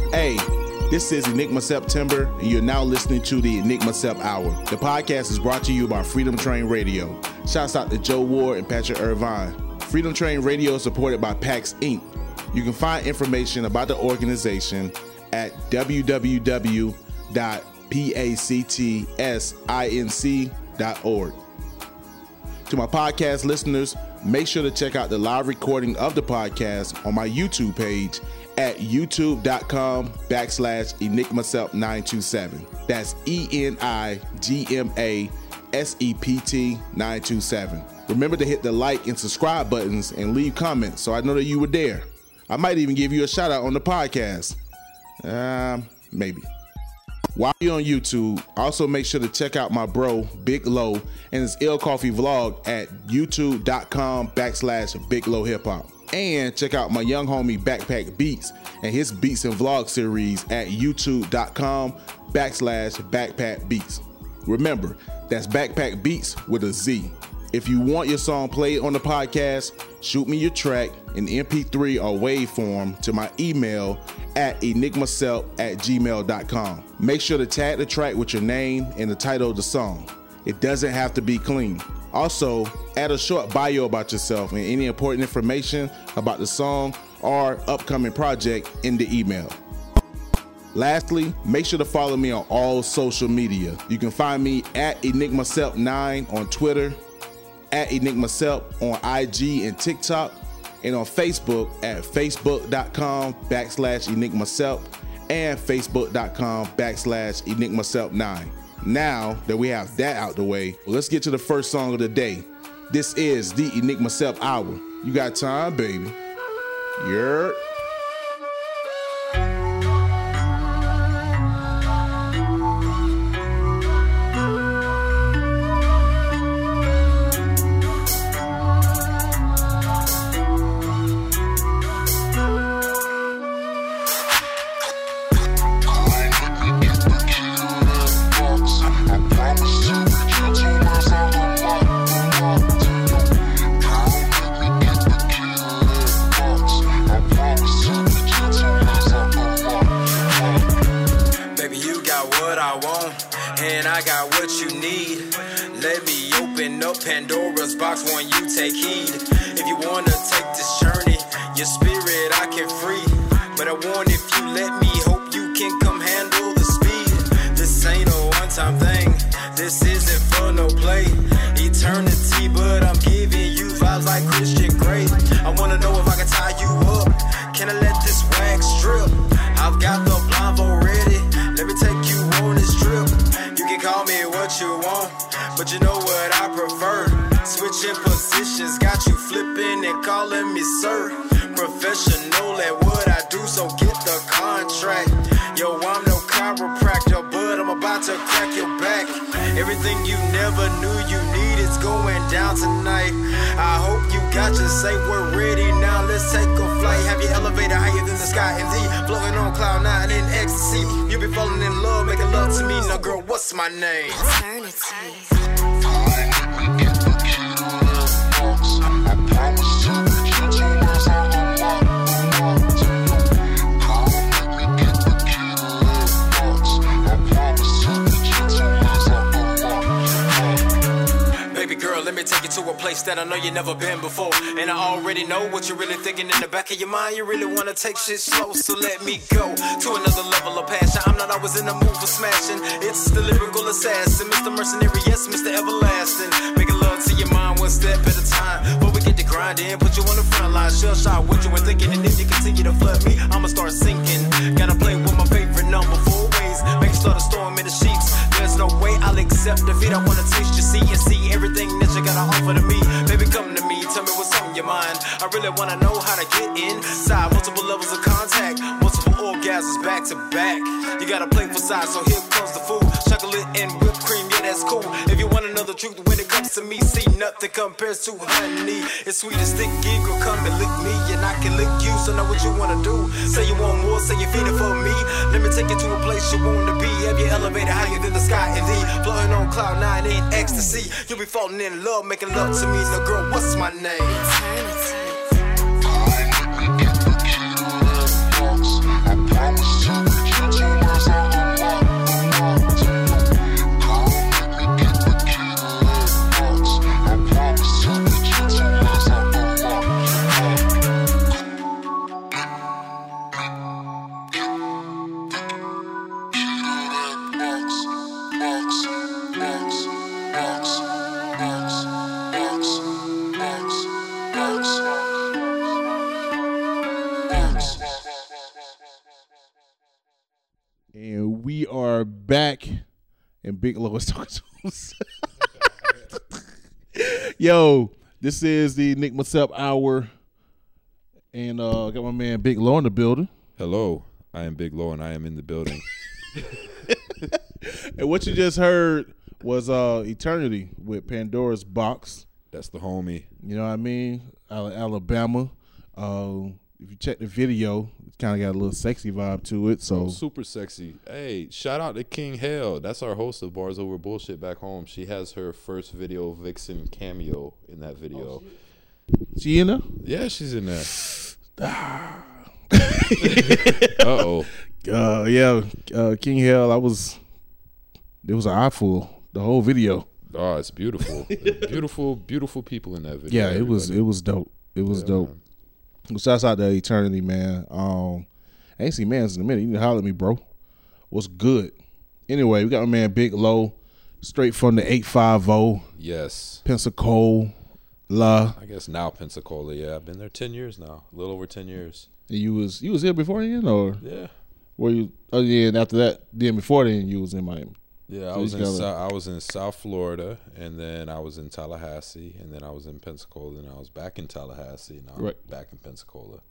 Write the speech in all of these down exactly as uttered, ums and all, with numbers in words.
Hey, this is Enigma September, and you're now listening to the Enigma Sep Hour. The podcast is brought to you by Freedom Train Radio. Shouts out to Joe Ward and Patrick Irvine. Freedom Train Radio is supported by PAX Incorporated. You can find information about the organization at w w w dot pactsinc dot org. To my podcast listeners, make sure to check out the live recording of the podcast on my YouTube page at youtube.com backslash enigmasep927. That's E N I G M A S E P T nine two seven. Remember to hit the like and subscribe buttons and leave comments so I know that you were there. I might even give you a shout out on the podcast. Um, maybe. While you're on YouTube, also make sure to check out my bro, Big Low, and his Ill Coffee vlog at youtube.com backslash Big Low Hip Hop. And check out my young homie Backpack Beats and his Beats and Vlog series at youtube.com backslash Backpack Beats. Remember, that's Backpack Beats with a Z. If you want your song played on the podcast, shoot me your track in M P three or WAV form to my email at enigmasep at gmail dot com. Make sure to tag the track with your name and the title of the song. It doesn't have to be clean. Also, add a short bio about yourself and any important information about the song or upcoming project in the email. Lastly, make sure to follow me on all social media. You can find me at enigmasep nine on Twitter, at enigmasep on I G and TikTok, and on Facebook at facebook.com backslash enigmasep and facebook.com backslash enigmasep9. Now that we have that out the way, well, let's get to the first song of the day. This is the Enigma Sep Hour. You got time, baby. Yeah. Pandora's box when you take heed. If you wanna take this journey, your spirit I can free. But I want if you let me, hope you can come handle the speed. This ain't a one-time thing, this isn't for no play. Eternity, but I'm giving you vibes like Christian Grey. I wanna know if I can tie you up, can I let this wax strip? I've got the blindfold ready, let me take you on this trip. You can call me what you want, but you know what I prefer. Switching positions, got you flipping and calling me sir. Professional at what I do, so get the contract. Yo, I'm no chiropractor, but I'm about to crack your back. Everything you never knew you need is going down tonight. I hope you got your safe word ready. Now let's take a flight. Have your elevator higher than the sky and thee, floating on cloud nine in ecstasy. You be falling in love, making love to me. Now girl, what's my name? Eternity. I promise to get you to where's all the water. Come let me get the key to that box. I promise to get you to where's all the water. Baby girl, let me take you to a place that I know you never been before. And I already know what you're really thinking in the back of your mind. You really wanna take shit slow, so let me go to another level of passion. I'm not always in the mood for smashing. It's the lyrical assassin, Mister Mercenary, yes, Mister Everlasting. Making love to your mind one step at a time. But we get to grind in, put you on the front line, shell shot what you were thinking. And if you continue to flood me, I'ma start sinking. Gotta play with my favorite number four ways. Make you start a storm in the sheets. There's no way I'll accept defeat. I wanna taste you, see and see everything that you gotta offer to me. Baby, come to me, tell me what's on your mind. I really wanna know how to get inside. Multiple levels of contact, multiple orgasms back to back. You gotta play for size, so here comes the food. Chocolate and whipped cream, yeah, that's cool. If you wanna know the truth when it comes to me, see nothing compares to honey. It's sweet as sticky, girl, come and lick me, and I can lick you. So know what you wanna do. Say you want more, say you're feeding for me. Let me take you to a place you wanna be. Have your elevator higher than the sky and thee, floating on cloud nine in ecstasy. You'll be falling in love, making love to me. Now, girl, what's my name? Eternity. Come let me get the key to that box. I promise to vibes. And we are back, and Big Low is talking to us. Yo, this is the Nick Myself Hour, and uh, I got my man Big Low in the building. Hello, I am Big Low, and I am in the building. And what you just heard was uh, Eternity with Pandora's Box. That's the homie. You know what I mean? Al- Alabama. Uh, if you check the video, it's kind of got a little sexy vibe to it. So Oh, super sexy. Hey, shout out to King Hale. That's our host of Bars Over Bullshit back home. She has her first video vixen cameo in that video. she in there? Yeah, she's in there. Uh-oh. Uh, yeah, uh, King Hell. I was. It was an eyeful. The whole video. Oh, it's beautiful. beautiful, beautiful people in that video. Yeah, it was. It was dope. It was Yeah, dope. man. Well, shouts out to Eternity, man. Um, I ain't seen Mans in a minute. You need to holler at me, bro. What's good? Anyway, we got my man Big Low, straight from the eight fifty, Yes. Pensacola. La. I guess now Pensacola. Yeah, I've been there ten years now. A little over ten years. You was you was here before then, or Yeah. were you? Oh yeah, and after that, then before then, you was in Miami. Yeah, I So was he's in got a- South, I was in South Florida, and then I was in Tallahassee, and then I was in Pensacola, and I was back in Tallahassee, and I'm Right. back in Pensacola.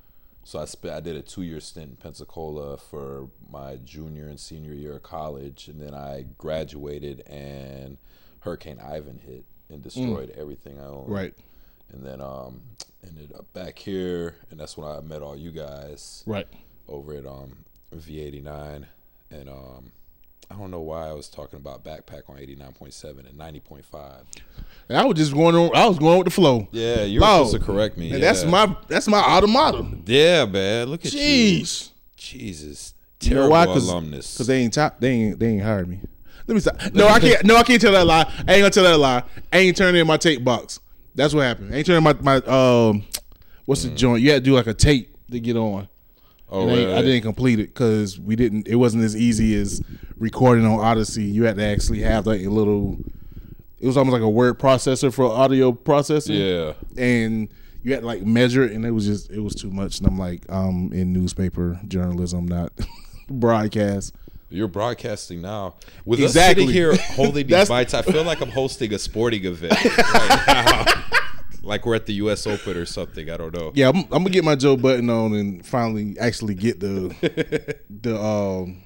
So I spent I did a two year stint in Pensacola for my junior and senior year of college, and then I graduated, and Hurricane Ivan hit and destroyed everything I owned. Right. And then um ended up back here, and that's when I met all you guys Right. over at um V eighty-nine, and um. I don't know why I was talking about Backpack on eighty-nine point seven and ninety point five. And I was just going on. I was going with the flow. Yeah, you were Low. supposed to correct me. And yeah. that's my that's my automata. Yeah, man. Look at you. Jeez. Jesus. You know Terrible why? Cause, alumnus. 'cause they ain't top. They ain't they ain't hired me. Let me stop. No, I can't. No, I can't tell that lie. I ain't gonna tell that lie. I ain't turning in my tape box. That's what happened. I ain't turning my my um. What's the joint? You had to do like a tape to get on. oh, And I, ain't- really? I didn't complete it because we didn't. It wasn't as easy as recording on Odyssey. You had to actually have like a little. It was almost like a word processor for audio processing. Yeah. And you had to like measure it, and it was just it was too much. And I'm like, um, in newspaper journalism, not broadcast. You're broadcasting now. With Exactly. us sitting here holding these That's- bites, I feel like I'm hosting a sporting event right now. Like we're at the U S Open or something. I don't know. Yeah, I'm, I'm gonna get my Joe Button on and finally actually get the the um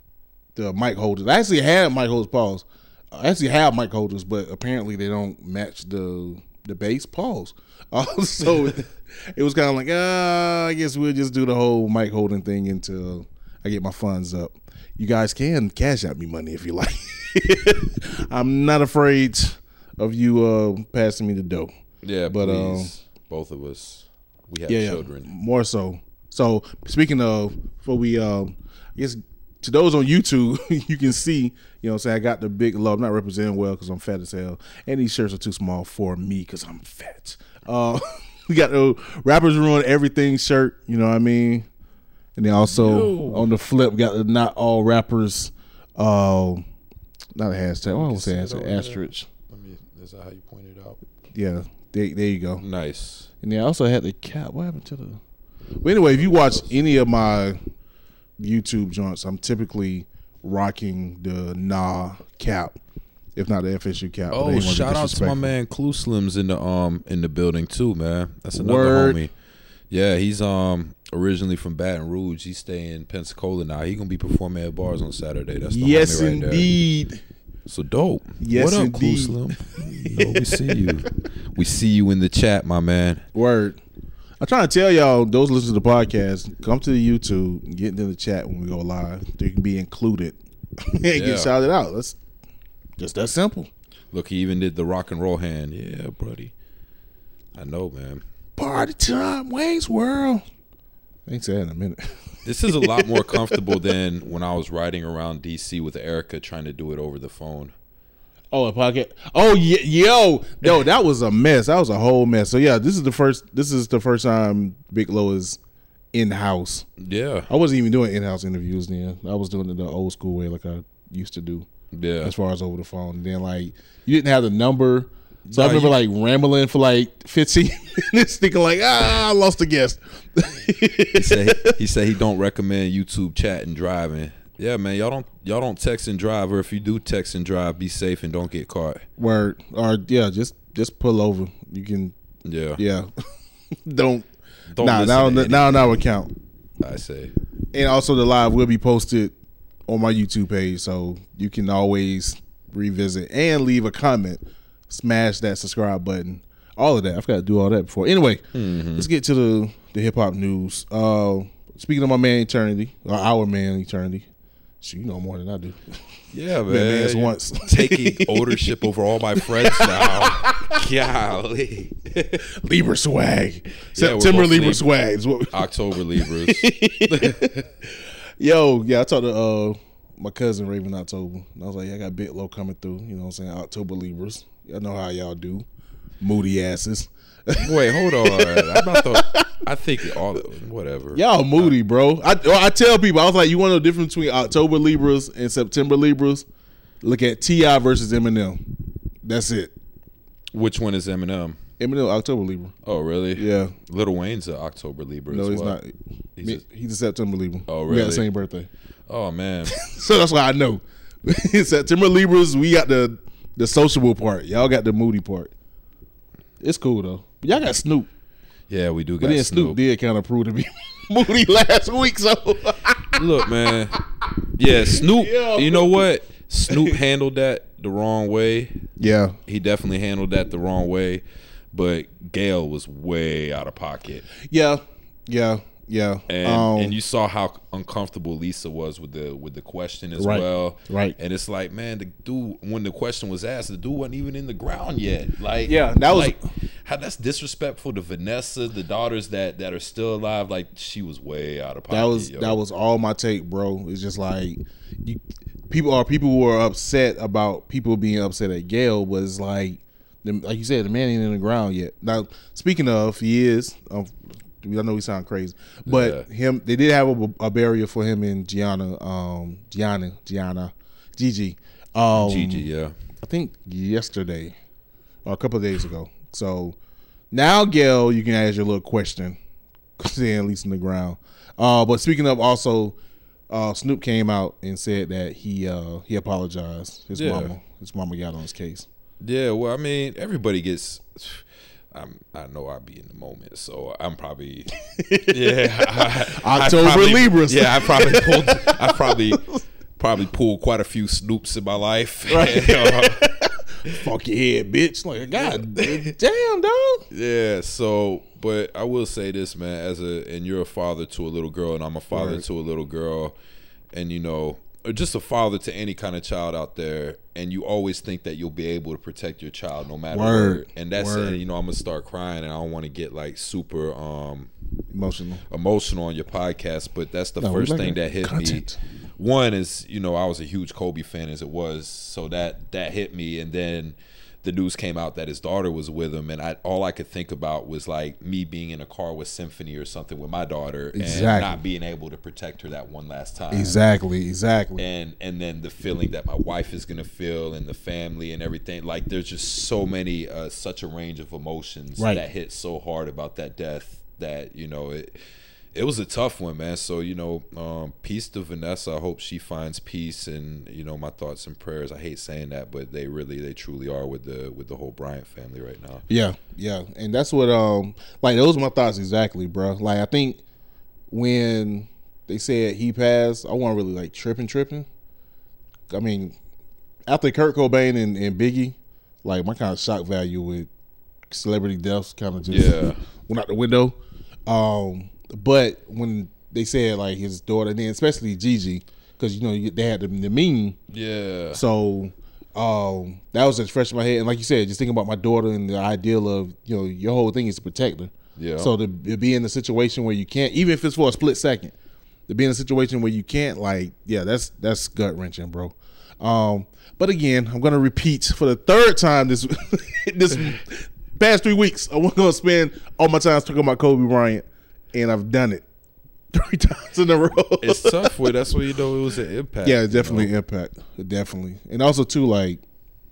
the mic holders. I actually had mic holders. Pause. I actually have mic holders, but apparently they don't match the the bass. Pause. Uh, so it was kind of like, uh, I guess we'll just do the whole mic holding thing until I get my funds up. You guys can cash out me money if you like. I'm not afraid of you uh, passing me the dough. Yeah, But, um, please. Both of us. We have Yeah, yeah, children. more so. So speaking of, before we, um, I guess to those on YouTube, you can see, you know what I'm saying, I got the Big Low. I'm not representing well because I'm fat as hell. And these shirts are too small for me because I'm fat. Uh, we got the Rappers Ruin Everything shirt, you know what I mean? And then also Yo. on the flip, we got the Not All Rappers, uh, not a hashtag, what was see I it say, over there. asterisk. Let me, is that how you pointed it out? Yeah, there, there you go. Nice. And then I also had the cap. What happened to the? But anyway, if you watch any of my YouTube joints, I'm typically rocking the Nah cap, if not the F S U cap. but I Oh, ain't wanna be shout out to my disrespectful. man Clue Slims in the um in the building too, man. That's another Word. homie. Yeah, he's um originally from Baton Rouge. He's staying in Pensacola now. He gonna be performing at bars on Saturday. That's the Yes, homie right there. indeed. So dope. Yes, what up, indeed. Clue Slim? You know, we see you. We see you in the chat, my man. Word. I'm trying to tell y'all, those listening to the podcast, come to the YouTube and get into the chat when we go live. They can be included and Yeah. get shouted out. That's just that simple. Look, he even did the rock and roll hand. Yeah, buddy. I know, man. Party time, Wayne's World. I ain't say that in a minute. This is a lot more comfortable than when I was riding around D C with Erica trying to do it over the phone. Oh, a podcast. Oh, yeah, yo, yo, that was a mess. That was a whole mess. So yeah, this is the first. This is the first time Big Low is in house. Yeah. I wasn't even doing in house interviews then. I was doing it the old school way, like I used to do, Yeah. as far as over the phone. And then like you didn't have the number So No, I remember you- like rambling for like fifteen minutes, thinking like, ah, I lost a guest. He said he, he said he don't recommend YouTube chat and driving. Yeah, man, y'all don't y'all don't text and drive, or if you do text and drive, be safe and don't get caught. Word. Or yeah, just just pull over. You can Yeah, yeah. don't Don't nah, listen now to now now account. I say. And also the live will be posted on my YouTube page, so you can always revisit and leave a comment. Smash that subscribe button. All of that. I've got to do all that before. Anyway, Mm-hmm. let's get to the, the hip hop news. Uh, speaking of my man Eternity, or our man Eternity. Shit, you know more than I do. Yeah, man. Been man's You're once. taking ownership over all my friends now. Golly. Libra swag. Yeah, we're September both Libra Libra. swag. Is what we- October Libras. Yo, yeah, I talked to uh, my cousin Raven October. And I was like, yeah, I got Big Low coming through. You know what I'm saying? October Libras. Y'all know how y'all do. Moody asses. Wait, hold on. I'm not the, I think all whatever. Y'all moody, bro. I well, I tell people, I was like, you want to know the difference between October Libras and September Libras? Look at T I versus Eminem. That's it. Which one is Eminem? Eminem, October Libra. Oh, really? Yeah. Lil Wayne's an October Libra. No, as he's well. not. He's Me- a- He's a September Libra. Oh, We got the really? same birthday. Oh man. So that's why I know. September Libras, we got the the sociable part. Y'all got the moody part. It's cool though. But y'all got Snoop. Yeah, we do But got then Snoop Snoop. did kind of prove to be moody last week. So Look, man. Yeah, Snoop. Yo. You know what? Snoop handled that the wrong way. yeah, He definitely handled that the wrong way. But Gail was way out of pocket. yeah, yeah, yeah. And Um, and you saw how uncomfortable Lisa was with the with the question as Right, well. right. And it's like, man, the dude, when the question was asked, the dude wasn't even in the ground yet. Like, Yeah, that was- like how that's disrespectful to Vanessa, the daughters that that are still alive. Like, she was way out of pocket. that was yo. that was all my take, bro. It's just like you, people are people who are upset about people being upset at Gail was like, the, like you said, the man ain't in the ground yet. Now, speaking of, he is. Um, I know we sound crazy, but Yeah. him they did have a, a barrier for him and Gianna, um, Gianna, Gianna, Gigi, um, Gigi, yeah. I think yesterday or a couple of days ago. So now, Gail, you can ask your little question, saying at least in the ground. Uh, but speaking of, also, uh, Snoop came out and said that he uh, he apologized. His Yeah. mama, his mama got on his case. Yeah, well, I mean, everybody gets. I'm, I know I'll be in the moment, so I'm probably. Yeah, I, I October probably- Libras. Yeah, I probably pulled. I probably probably pulled quite a few Snoops in my life. Right. Uh, Fuck your head, bitch! Like, God damn, dog. yeah. So, but I will say this, man. As a and you're a father to a little girl, and I'm a father Right. to a little girl, and you know, or just a father to any kind of child out there, and you always think that you'll be able to protect your child no matter Word. what. And that's Word. and, you know, I'm gonna start crying, and I don't want to get like super um Emotional. emotional on your podcast, but that's the No, we first like thing that that hit content. me. One is, you know, I was a huge Kobe fan as it was, so that that hit me, and then the news came out that his daughter was with him, and I all I could think about was like me being in a car with Symphony or something with my daughter, and Exactly. not being able to protect her that one last time. Exactly, exactly. And and then the feeling that my wife is gonna feel, and the family and everything. Like, there's just so many, uh, such a range of emotions Right. that hit so hard about that death that, you know, it it was a tough one, man. So, you know, um, peace to Vanessa. I hope she finds peace, and, you know, my thoughts and prayers. I hate saying that, but they really, they truly are with the with the whole Bryant family right now. Yeah, yeah, and that's what um like those are my thoughts exactly, bro. Like I think when they said he passed, I wasn't really like tripping, tripping. I mean, after Kurt Cobain and, and Biggie, like my kind of shock value with celebrity deaths kind of just Yeah. went out the window. Um, but when they said like his daughter, then especially Gigi, because you know you- they had the, the meme. Yeah. So um, that was just fresh in my head. And like you said, just thinking about my daughter and the ideal of, you know, your whole thing is to protect her. Yeah. So to, to be in a situation where you can't, even if it's for a split second, to be in a situation where you can't, like, yeah, that's that's gut wrenching, bro. Um, but again, I'm gonna repeat for the third time this this past three weeks. I'm gonna spend all my time talking about Kobe Bryant, and I've done it three times in a row. It's tough with that's where you know it was an impact. Yeah, you definitely know? impact, definitely, and also too like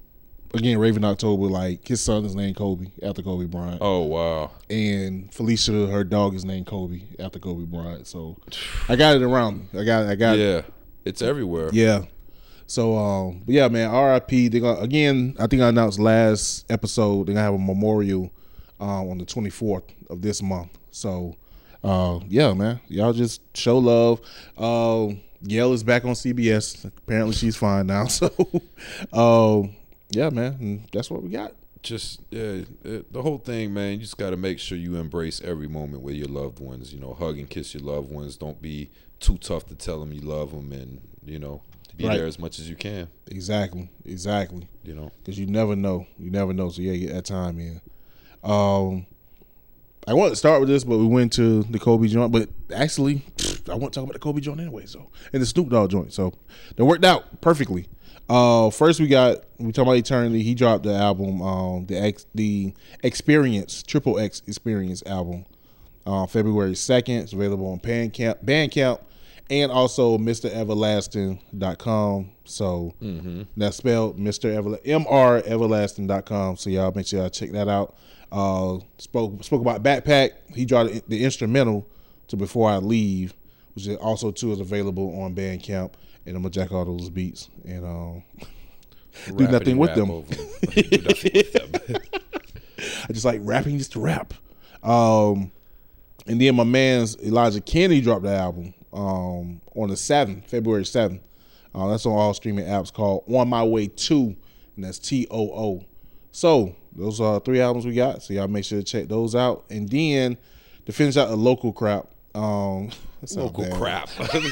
again, Raven October, like his son is named Kobe after Kobe Bryant. Oh wow! And Felicia, her dog, is named Kobe after Kobe Bryant. So I got it around. I got, I got. Yeah, it's everywhere. Yeah. So, um, but yeah, man, R I P. They gonna, again, I think I announced last episode they're gonna have a memorial um, on the twenty-fourth of this month. So, uh, yeah, man, y'all just show love. Uh, Gail is back on C B S. Apparently, she's fine now. So, um. Yeah, man, and that's what we got. Just yeah, it, the whole thing, man. You just got to make sure you embrace every moment with your loved ones. You know, hug and kiss your loved ones. Don't be too tough to tell them you love them, and you know, be right. there as much as you can. Exactly, exactly. You know, because you never know, you never know. So yeah, get that time in. Um, I wanted to start with this, but we went to the Kobe joint. But actually, I want to talk about the Kobe joint anyway. So and the Snoop Dogg joint. So that worked out perfectly. Uh, first we got we talking about Eternity. He dropped the album, um, the X, the Experience Triple X Experience album, uh, February second. It's available on Bandcamp, Bandcamp, and also Mister Everlasting dot com. So mm-hmm. that's spelled Mister Everla- M R Everlasting dot com. So y'all make sure y'all check that out. Uh, spoke spoke about Backpack. He dropped the, the instrumental to Before I Leave, which is also too is available on Bandcamp. And I'm gonna jack all those beats and um, do nothing with them. do nothing with them. I just like rapping just to rap. Um, and then my man's Elijah Kenny dropped the album um, on the seventh, February seventh. Uh, that's on all streaming apps called On My Way To, and that's T O O. So those are three albums we got. So y'all make sure to check those out. And then to finish out the local crap. Um, local crap.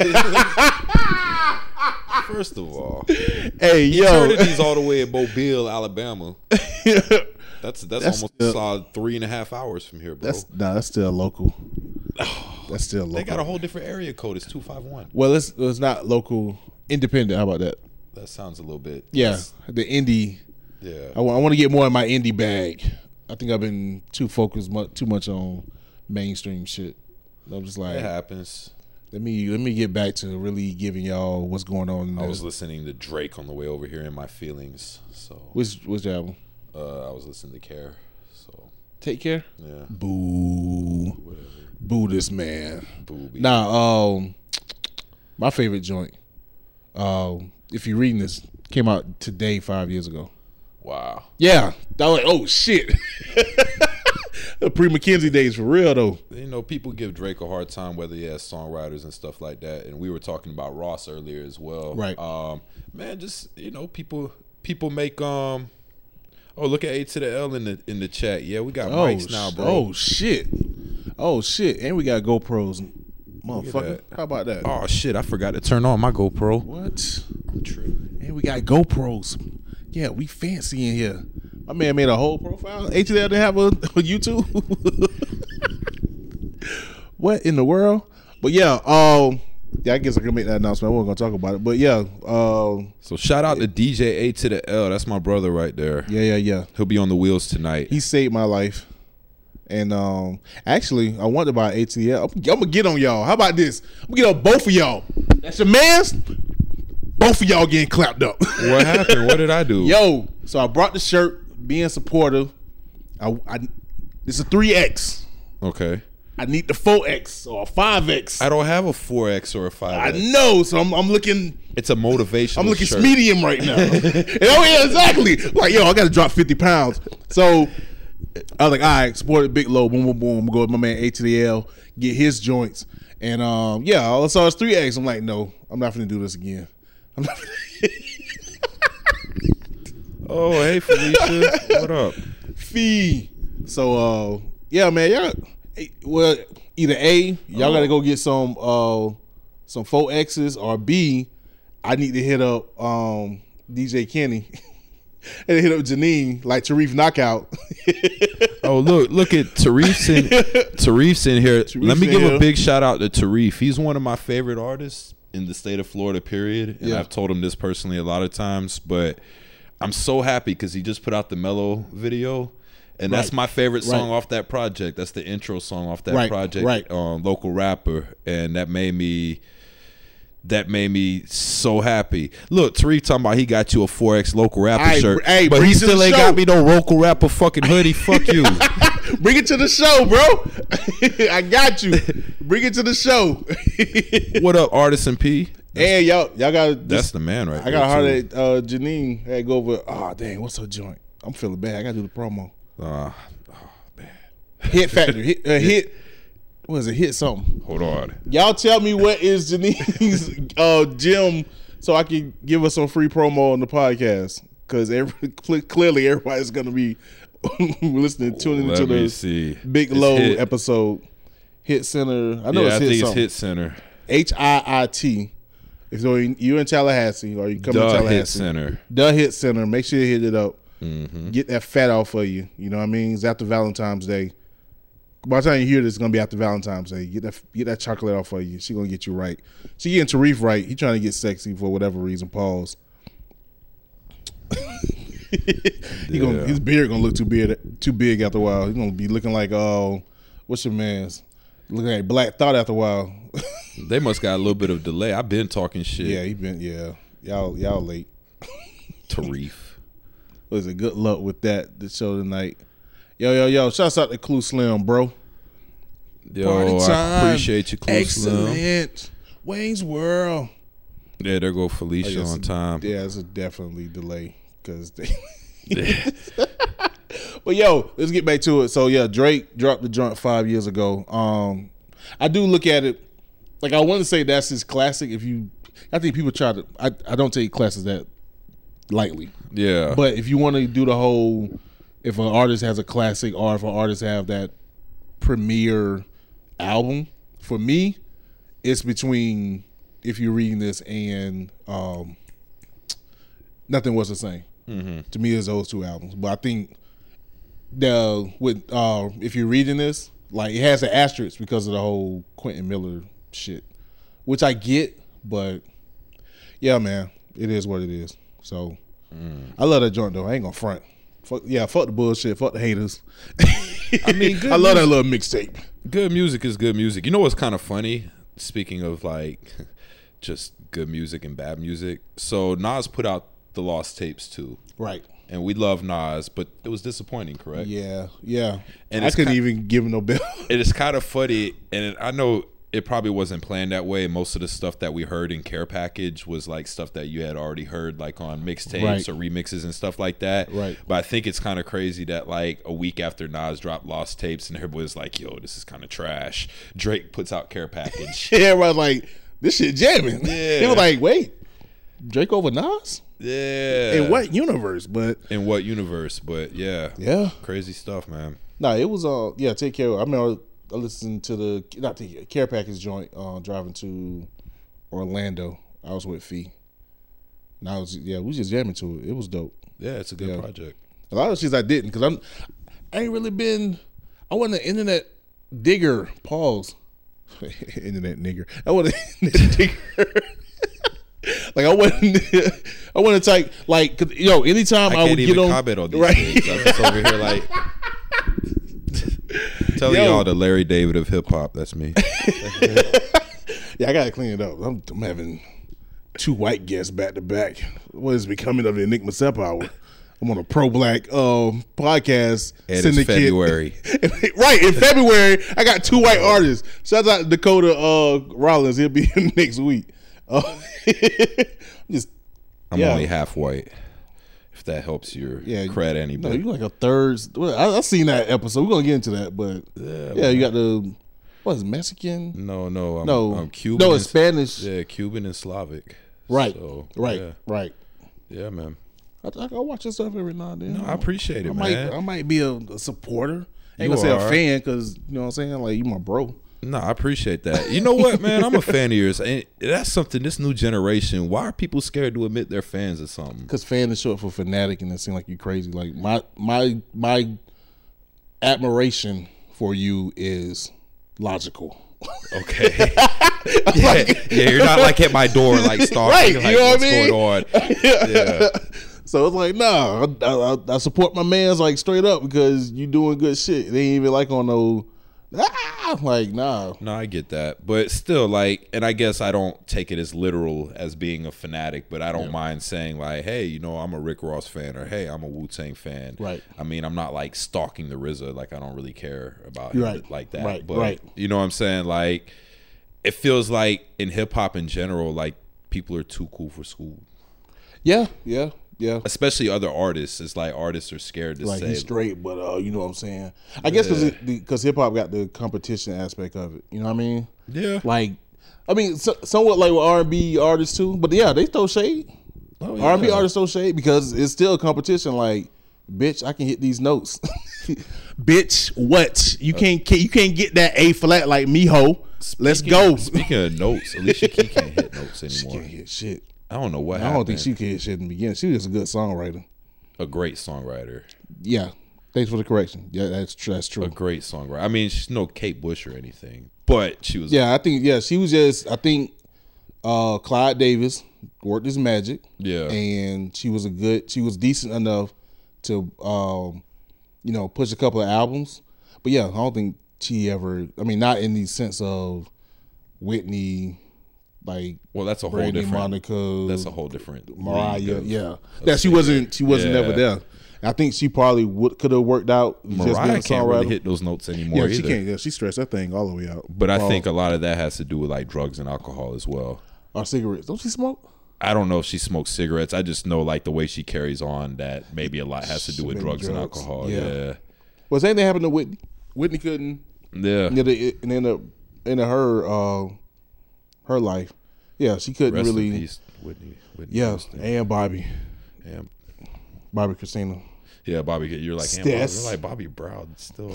First of all, hey yo, Eternity's all the way in Mobile, Alabama. That's that's, that's almost still, a solid three and a half hours from here, bro. That's nah, that's still local. That's still local. They got a whole different area code. It's two five one. Well, it's it's not local, independent. How about that? That sounds a little bit. Yeah, less. The indie. Yeah, I want I want to get more in my indie bag. I think I've been too focused, much, too much on mainstream shit. I'm just like, it happens. Let me let me get back to really giving y'all what's going on. In I the, was listening to Drake on the way over here in my feelings. So which which album? Uh, I was listening to Care. So Take Care. Yeah. Boo. Whatever. Boo this man. Boo. Nah. Um, my favorite joint. Um, if you're reading this, came out today, five years ago. Wow. Yeah. That was like, oh shit. The pre-McKenzie days for real though. You know, people give Drake a hard time whether he has songwriters and stuff like that, and we were talking about Ross earlier as well. Right. Um, man, just you know, people people make um. Oh, look at A to the L in the in the chat. Yeah, we got oh, mics now, bro. Oh shit. Oh shit, and we got GoPros, motherfucker. How about that? Oh shit, I forgot to turn on my GoPro. What? I'm tripping. And we got GoPros. Yeah, we fancy in here. My man made a whole profile. A to the L didn't have a, a YouTube. What in the world? But yeah, um, yeah, I guess I can make that announcement. I wasn't gonna talk about it, but yeah. Um, so shout out to D J A to the L. That's my brother right there. Yeah, yeah, yeah. He'll be on the wheels tonight. He saved my life. And um, actually, I wonder about A to the L. I'm, I'm gonna get on y'all. How about this? I'm gonna get on both of y'all. That's your man's. Both of y'all getting clapped up. What happened? What did I do? Yo, so I brought the shirt. Being supportive, I, I it's a three X. Okay. I need the four X or a five X. I don't have a four X or a five X. I know, so I'm, I'm looking. It's a motivational. I'm looking shirt. medium right now. And, oh yeah, exactly. Like yo, I got to drop fifty pounds. So I was like, all right, support Big Low, boom, boom, boom. Go with my man A to the L, get his joints, and um, yeah, all I saw is three X. I'm like, no, I'm not gonna do this again. I'm not. Oh, hey Felicia, what up? Fee. So uh yeah, man, y'all well either A, y'all oh. gotta go get some uh some four X's, or B, I need to hit up um D J Kenny and hit up Janine like Tarif Knockout. Oh look, look at Tarif's in Tarif's in here. Tarif's Let me give here. a big shout out to Tarif. He's one of my favorite artists in the state of Florida, period. And yeah. I've told him this personally a lot of times, but I'm so happy because he just put out the Mellow video, and right. that's my favorite song right. off that project. That's the intro song off that right. project, right. Um, Local Rapper, and that made me that made me so happy. Look, Tariq talking about he got you a four X local rapper Hey, shirt, hey, but bring he it to still the ain't show. got me no local rapper fucking hoodie. Fuck you. Bring it to the show, bro. I got you. Bring it to the show. What up, Artisan P? And y'all, y'all got. That's the man right I there. got heard too. that uh, Janine had to go over. Oh dang, what's her joint? I'm feeling bad. I gotta do the promo. Uh, Hit Factory. Hit. Uh, hit. What is it? Hit something. hold on. Y'all tell me what is Janine's uh, gym so I can give us some free promo on the podcast because every, clearly everybody's gonna be listening, tuning Let into me the see. Big It's Low Hit. episode. Hit Center. I know Yeah, it's I Hit think it's something. Hit Center. H I I T. If you're in, you in Tallahassee or you come to The Tallahassee, Hit Center. The Hit Center. Make sure you hit it up. Mm-hmm. Get that fat off for you. You know what I mean? It's after Valentine's Day. By the time you hear this, it's gonna be after Valentine's Day. Get that get that chocolate off for you. She gonna get you right. She getting Tariq right. He trying to get sexy for whatever reason. Pause. he gonna, Yeah. his beard gonna look too big too big after a while. He's gonna be looking like oh, what's your man's? Looking like Black Thought after a while. They must got a little bit of delay. I've been talking shit. Yeah, he been yeah. Y'all y'all late. Tarif. Was it good luck with that the show tonight? Yo yo yo! Shouts out to Clue Slim, bro. Yo, Party I time. appreciate you, Clue Slim. Excellent. Wayne's World. Yeah, there go Felicia I guess- on time. Yeah, it's a definitely delay because they. But yo, let's get back to it. So yeah, Drake dropped the joint five years ago. Um, I do look at it like I want to say that's his classic. If you, I think people try to. I I don't take classes that lightly. Yeah. But if you want to do the whole, if an artist has a classic or if an artist have that premiere album, for me, it's between If You're Reading This and um, Nothing Was the Same. Mm-hmm. To me, it's those two albums. But I think the with uh, If You're Reading This, like it has an asterisk because of the whole Quentin Miller shit, which I get, but yeah, man, it is what it is. So mm. I love that joint though. I ain't gonna front. Fuck, yeah, fuck the bullshit. Fuck the haters. I mean, good I love music. that little mixtape. Good music is good music. You know what's kind of funny? Speaking of like just good music and bad music. So Nas put out the Lost Tapes too. Right. And we love Nas, but it was disappointing, correct? Yeah, yeah. And I it's couldn't ki- even give him no bill. It is kind of funny, and I know it probably wasn't planned that way. Most of the stuff that we heard in Care Package was like stuff that you had already heard, like on mixtapes Right. or remixes and stuff like that. Right. But I think it's kind of crazy that like a week after Nas dropped Lost Tapes, and everybody was like, "Yo, this is kind of trash." Drake puts out Care Package. Everybody's like, this shit jamming. Yeah. He was like, wait, Drake over Nas? Yeah. In what universe? But In what universe? But yeah, yeah. crazy stuff, man. Nah, it was uh yeah, Take Care. I remember I listened to the not the Care Package joint uh driving to Orlando. I was with Fee. And I was yeah, we was just jamming to it. It was dope. Yeah, it's a good Yeah. project. A lot of shit I didn't because I'm I ain't really been I wasn't an internet digger. Pause. Internet nigger. I wasn't an internet digger. Like I wasn't, I wasn't type like 'cause, yo. Anytime I, I can't would even get on, comment on these right? things. I'm just over here like telling Yo. y'all the Larry David of hip hop. That's me. Yeah, I gotta clean it up. I'm, I'm having two white guests back to back. What is becoming of the Enigma Sep Hour? I'm on a pro black um, podcast And it's syndicate. February. Right, in February, I got two white artists. Shout out to Dakota uh, Rollins. He'll be here next week. Uh, just I'm Yeah. only half white. If that helps your yeah, cred any No, bit. you like a third. Well, I, I seen that episode. We're gonna get into that, but Yeah, yeah, you got the what is it, Mexican? no, no, I'm, No, I'm Cuban. no, and- it's Spanish. Yeah, Cuban and Slavic. Right, So, right, Yeah, right. yeah, man. I, I, I watch this stuff every now and then. No, I appreciate it, I man. might, I might be a, a supporter. I ain't You gonna say a are. fan because you know what I'm saying. Like you, my bro. No, I appreciate that. You know what, man? I'm a fan of yours. And that's something, this new generation, why are people scared to admit they're fans of something? Because fan is short for fanatic, and it seems like you crazy. Like my my my admiration for you is logical. Okay. yeah, yeah, you're not like at my door, like stalking, Right, like, you know what what's I mean? going on? Yeah. So it's like, nah, I, I, I support my man's like straight up because you doing good shit. They ain't even like on no. ah, like nah. No, I get that, but still, like, and I guess I don't take it as literal as being a fanatic, but I don't yeah. mind saying like, hey, you know, I'm a Rick Ross fan, or hey, I'm a Wu-Tang fan. Right. I mean, I'm not like stalking the R Z A, like I don't really care about him right. like that. Right. But right. you know what I'm saying? Like, it feels like in hip hop in general, like people are too cool for school. Yeah. Yeah. Yeah, especially other artists. It's like artists are scared to like say he's straight, but uh, you know what I'm saying. I guess because because hip hop got the competition aspect of it. You know what I mean? Yeah. Like, I mean, so, somewhat like with R and B artists too. But yeah, they throw shade. Oh, yeah. R and B artists throw shade because it's still a competition. Like, bitch, I can hit these notes. Bitch, what? You can't you can't get that A flat like me, ho. Let's go. Speaking of notes, Alicia Keys can't hit notes anymore. She can't hit shit. I don't know what I happened. don't think she could hit shit in the beginning. She was a good songwriter. A great songwriter. Yeah. Thanks for the correction. Yeah, that's true. That's true. A great songwriter. I mean, she's no Kate Bush or anything, but she was. Yeah, I think. Yeah, she was just. I think uh, Clyde Davis worked his magic. Yeah, and she was a good. She was decent enough to, um, you know, push a couple of albums. But yeah, I don't think she ever. I mean, not in the sense of Whitney. Like, well, that's a Brandy, whole different. Monica, that's a whole different. Mariah, of, yeah, that she wasn't. She wasn't yeah. ever there. I think she probably would could have worked out. Mariah just can't really hit those notes anymore. Yeah, either. she can't. Yeah, she stressed that thing all the way out. But I oh. think a lot of that has to do with like drugs and alcohol as well. Or cigarettes. Don't she smoke? I don't know if she smokes cigarettes. I just know like the way she carries on that maybe a lot has to do with drugs, drugs and alcohol. Yeah. yeah. Well, same thing happened to Whitney. Whitney couldn't. Yeah. And in the in her uh, her life. Yeah, she couldn't Rest really. In peace, Whitney, Whitney yeah, Houston. and Bobby. And Bobby Christina. Yeah, Bobby. You're like, Bobby, you're like Bobby Brown's still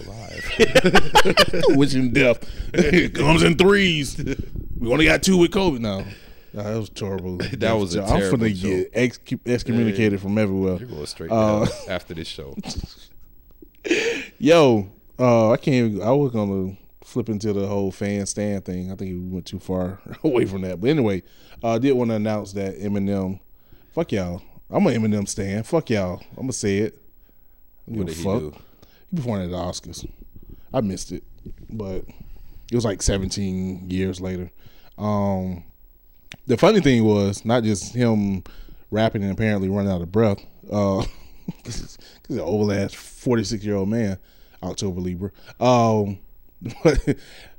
alive. Wishing death. It comes in threes. We only got two with COVID now. Nah, that was terrible. that was a I'm terrible finna show. get ex- excommunicated hey, from everywhere. You're going straight uh, down after this show. Yo, uh, I can't. Even, I was gonna flip into the whole fan stand thing. I think we went too far away from that. But anyway, I uh, did want to announce that Eminem. Fuck y'all. I'm an Eminem stan. Fuck y'all. I'm gonna say it. What did he fuck. do? He performed at the Oscars. I missed it, but it was like seventeen years later. Um, the funny thing was not just him rapping and apparently running out of breath. Uh, because he's an old ass forty-six year old man, October Libra. Um, but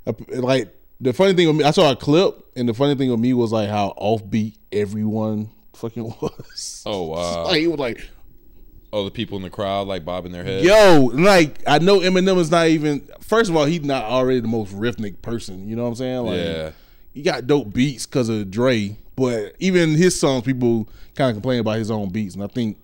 like the funny thing with me, I saw a clip, and the funny thing with me was like how offbeat everyone fucking was. Oh wow! Like he was like. Oh, the people in the crowd like bobbing their heads. Yo, like I know Eminem is not even. First of all, he's not already the most rhythmic person. You know what I'm saying? Like, yeah. He got dope beats because of Dre, but even his songs, people kind of complain about his own beats, and I think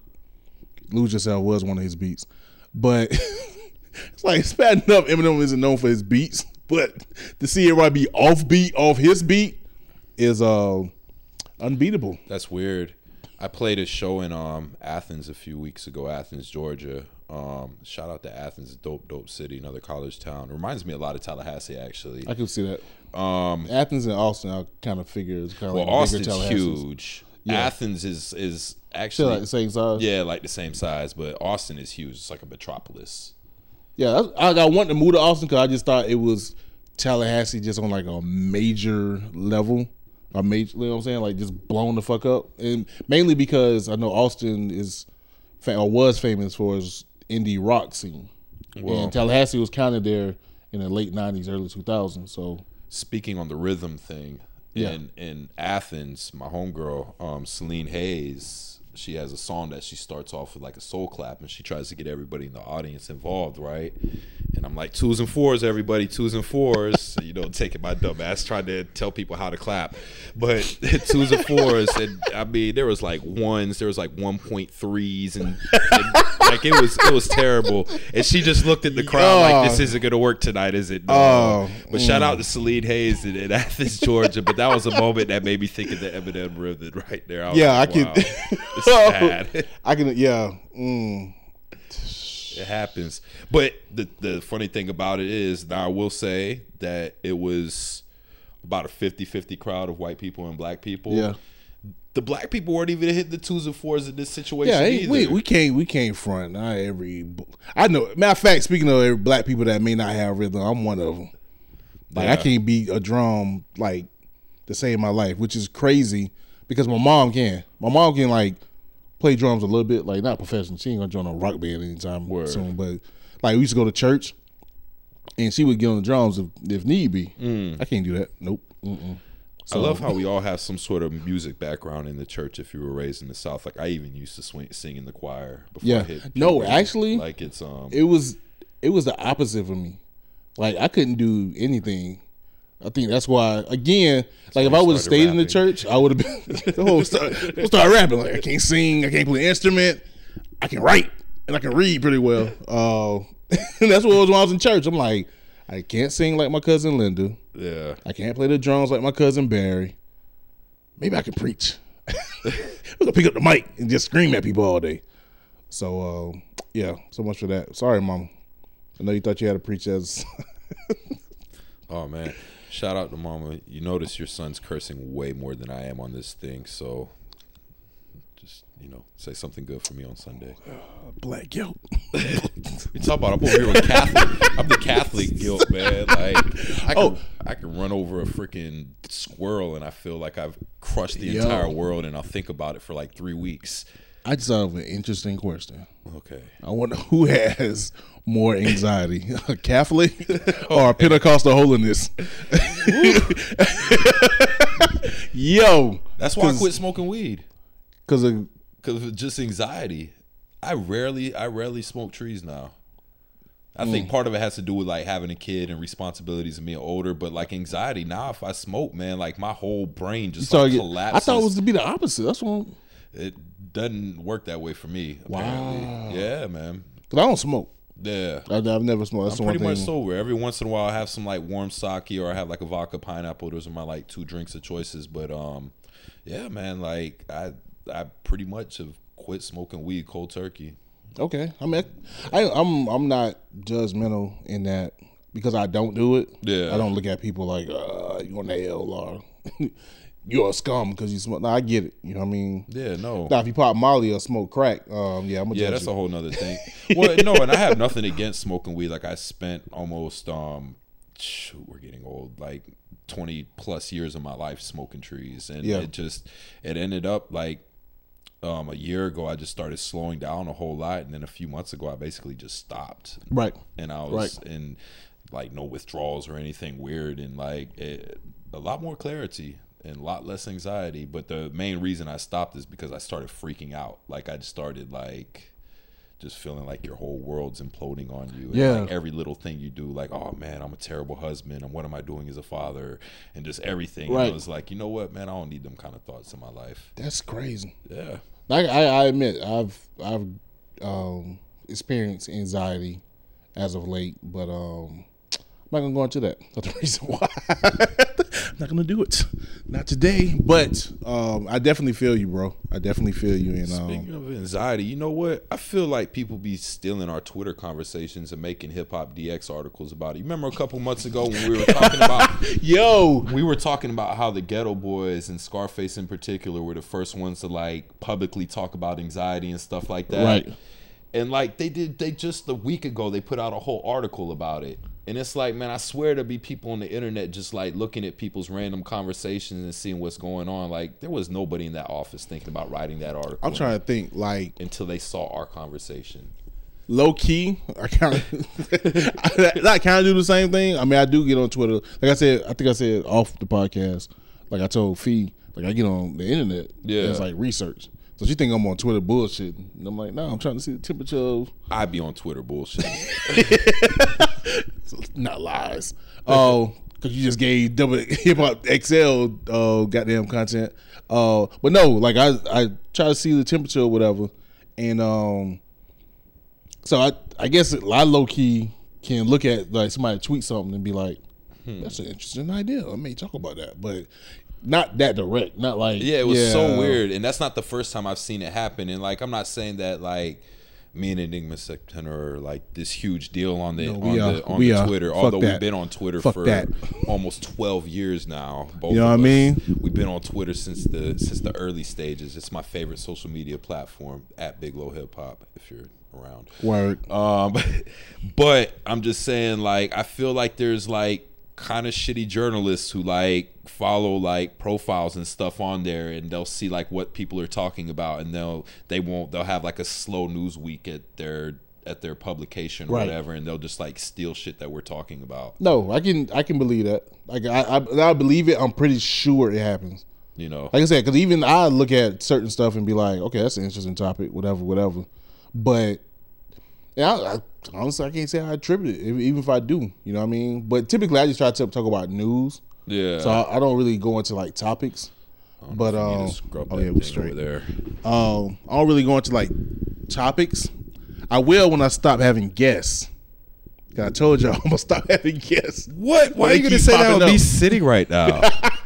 "Lose Yourself" was one of his beats. But it's like it's bad enough Eminem isn't known for his beats, but to see everybody be off beat off his beat is uh unbeatable. That's weird. I played a show in um, Athens a few weeks ago, Athens, Georgia. Um, shout out to Athens, dope, dope city, another college town. It reminds me a lot of Tallahassee, actually. I can see that. Um, Athens and Austin, I kind of figure is kind of well, like Austin's bigger huge. Yeah. Athens is is actually still like the same size. Yeah, like the same size, but Austin is huge. It's like a metropolis. Yeah, I, I wanted to move to Austin because I just thought it was Tallahassee just on like a major level. A major, you know what I'm saying? Like just blown the fuck up, and mainly because I know Austin is or was famous for his indie rock scene, well, and Tallahassee was kind of there in the late nineties, early two thousands. So speaking on the rhythm thing, yeah. in in Athens, my homegirl, um, Celine Hayes, she has a song that she starts off with like a soul clap, and she tries to get everybody in the audience involved, right? And I'm like, twos and fours, everybody, twos and fours. You know, taking my dumb ass, trying to tell people how to clap. But twos and fours, and I mean, there was like ones, there was like one point threes, and, and like it was it was terrible. And she just looked at the crowd oh. like, this isn't gonna work tonight, is it? No. Oh. But mm. shout out to Celine Hayes in, in Athens, Georgia. But that was a moment that made me think of the Eminem rhythm right there. I yeah, like, I wow, can. It's bad. I can. Yeah. Mm. It happens. But the the funny thing about it is, now I will say that it was about a fifty-fifty crowd of white people and black people. Yeah. the black people weren't even hitting the twos and fours in this situation. Yeah, either. we we can't we can't front. Not every. I know. Matter of fact, speaking of every black people that may not have rhythm, I'm one of them. Like Yeah. I can't beat a drum like to save my life, which is crazy because my mom can. My mom can like play drums a little bit, like not professional. She ain't gonna join a rock band anytime Word. soon. But like we used to go to church, and she would get on the drums if, if need be. Mm. I can't do that. Nope. Mm-mm. So, I love how we all have some sort of music background in the church. If you were raised in the South, like I even used to swing, sing in the choir. Before Yeah. I hit No, puberty. actually, like it's um. it was it was the opposite for me. Like I couldn't do anything. I think that's why. Again, like if why I you would have started stayed in the rapping. church, I would have been the whole start, start rapping. Like I can't sing, I can't play an instrument, I can write, and I can read pretty well. Uh, and that's what it was when I was in church. I'm like, I can't sing like my cousin Linda. yeah. I can't play the drums like my cousin Barry. Maybe I can preach. We're gonna pick up the mic and just scream at people all day. So uh, yeah, so much for that. Sorry, Mama. I know you thought you had to preach as. Oh man, shout out to Mama. You notice your son's cursing way more than I am on this thing, so just you know, say something good for me on Sunday. Black guilt. You talk about I'm over here with Catholic. I'm the Catholic guilt, man. Like I can, Oh. I can run over a freaking squirrel and I feel like I've crushed the Yo. entire world, and I'll think about it for like three weeks. I just thought of an interesting question. Okay. I wonder who has more anxiety, a Catholic or a Pentecostal holiness? Yo, That's why I 'Cause- quit smoking weed. because of Because of just anxiety. I rarely I rarely smoke trees now. I Mm. think part of it has to do with like having a kid and responsibilities and being older, but like anxiety now, if I smoke, man, like my whole brain just so like I collapses. thought it was to be the opposite. That's what. It doesn't work that way for me. Apparently. Wow. Yeah, man. Because I don't smoke. Yeah. I, I've never smoked. That's I'm the pretty one much thing. sober. Every once in a while, I have some like warm sake, or I have like a vodka pineapple. Those are my like two drinks of choices. But um, yeah, man, like I I pretty much have quit smoking weed cold turkey. Okay, I mean, I, I'm I'm not judgmental in that because I don't do it. Yeah. I don't look at people like uh, you on the hell or you're a scum because you smoke. No, I get it. You know what I mean? Yeah, no. Now, if you pop Molly or smoke crack, um, yeah, I'm gonna Yeah, judge that's you. a whole nother thing. Well, no, and I have nothing against smoking weed. Like I spent almost um, shoot, we're getting old. Like twenty plus years of my life smoking trees, and Yeah. it just it ended up like um a year ago I just started slowing down a whole lot, and then a few months ago I basically just stopped, right. and I was in like no withdrawals or anything weird, and like it, a lot more clarity and a lot less anxiety. But the main reason I stopped is because I started freaking out. Like I just started like just feeling like your whole world's imploding on you. And Yeah. like every little thing you do, like, oh man, I'm a terrible husband, and what am I doing as a father, and just everything. Right. And I was like, you know what, man, I don't need them kind of thoughts in my life. That's crazy. Yeah. I, I, I admit I've I've um, experienced anxiety as of late, but um, I'm not gonna go into that. That's the reason why I'm not gonna do it. Not today. But um, I definitely feel you, bro. I definitely feel you. And Speaking um, of anxiety, you know what? I feel like people be stealing our Twitter conversations and making hip hop D X articles about it. You remember a couple months ago when we were talking about yo, we were talking about how the Ghetto Boys and Scarface in particular were the first ones to like publicly talk about anxiety and stuff like that. Right. And like they did, they just a week ago they put out a whole article about it. And it's like, man, I swear to be people on the internet just like looking at people's random conversations and seeing what's going on. Like there was nobody in that office thinking about writing that article. I'm trying to think like until they saw our conversation. low key. I kind of I kind of do the same thing. I mean, I do get on Twitter. Like I said, I think I said off the podcast. Like I told Fee, like I get on the internet. Yeah. It's like research. So she think I'm on Twitter bullshitting. And I'm like, no, I'm trying to see the temperature of I be on Twitter bullshit. not lies. Oh, because you just gave double hip hop X L uh, goddamn content. Uh, but no, like I I try to see the temperature or whatever, and um, so I I guess I low key can look at like somebody tweet something and be like, that's an interesting idea. I may talk about that, but not that direct. Not like Yeah, it was so weird, and that's not the first time I've seen it happen. And like, I'm not saying that like me and Enigma September are like this huge deal on the No, on we are. the on We the are. Twitter. Fuck Although that. we've been on Twitter Fuck for that. almost twelve years now. Both You know of what I us. mean? We've been on Twitter since the since the early stages. It's my favorite social media platform at Big Low Hip Hop. If you're around, Word. um, but I'm just saying, like, I feel like there's like kind of shitty journalists who like follow like profiles and stuff on there, and they'll see like what people are talking about, and they'll they won't they'll have like a slow news week at their at their publication or Right. whatever, and they'll just like steal shit that we're talking about. No, I can I can believe that. Like I I, I believe it. I'm pretty sure it happens. You know, Like I said, because even I look at certain stuff and be like, okay, that's an interesting topic, whatever, whatever. But yeah, I, I, honestly, I can't say I attribute it, if- even if I do. You know what I mean? But typically, I just try to talk about news. yeah. So I, I don't really go into like topics. But You um, just scrub oh that yeah, we thing straight. over there. Um, I don't really go into like topics. I will when I stop having guests. 'Cause I told y'all I'm gonna stop having guests. What? Why They are you gonna keep say that popping with me up. sitting right now?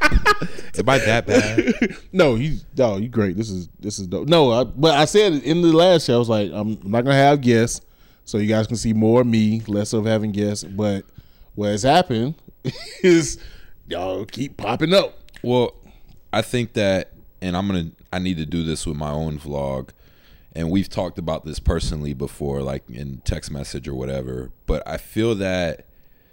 Am I that bad? No, you no, you great. This is this is dope. No, I, but I said in the last show, I was like, I'm not gonna have guests, so you guys can see more of me, less of having guests. But what has happened is y'all keep popping up. Well, I think that, and I'm gonna, I need to do this with my own vlog, and we've talked about this personally before, like in text message or whatever. But I feel that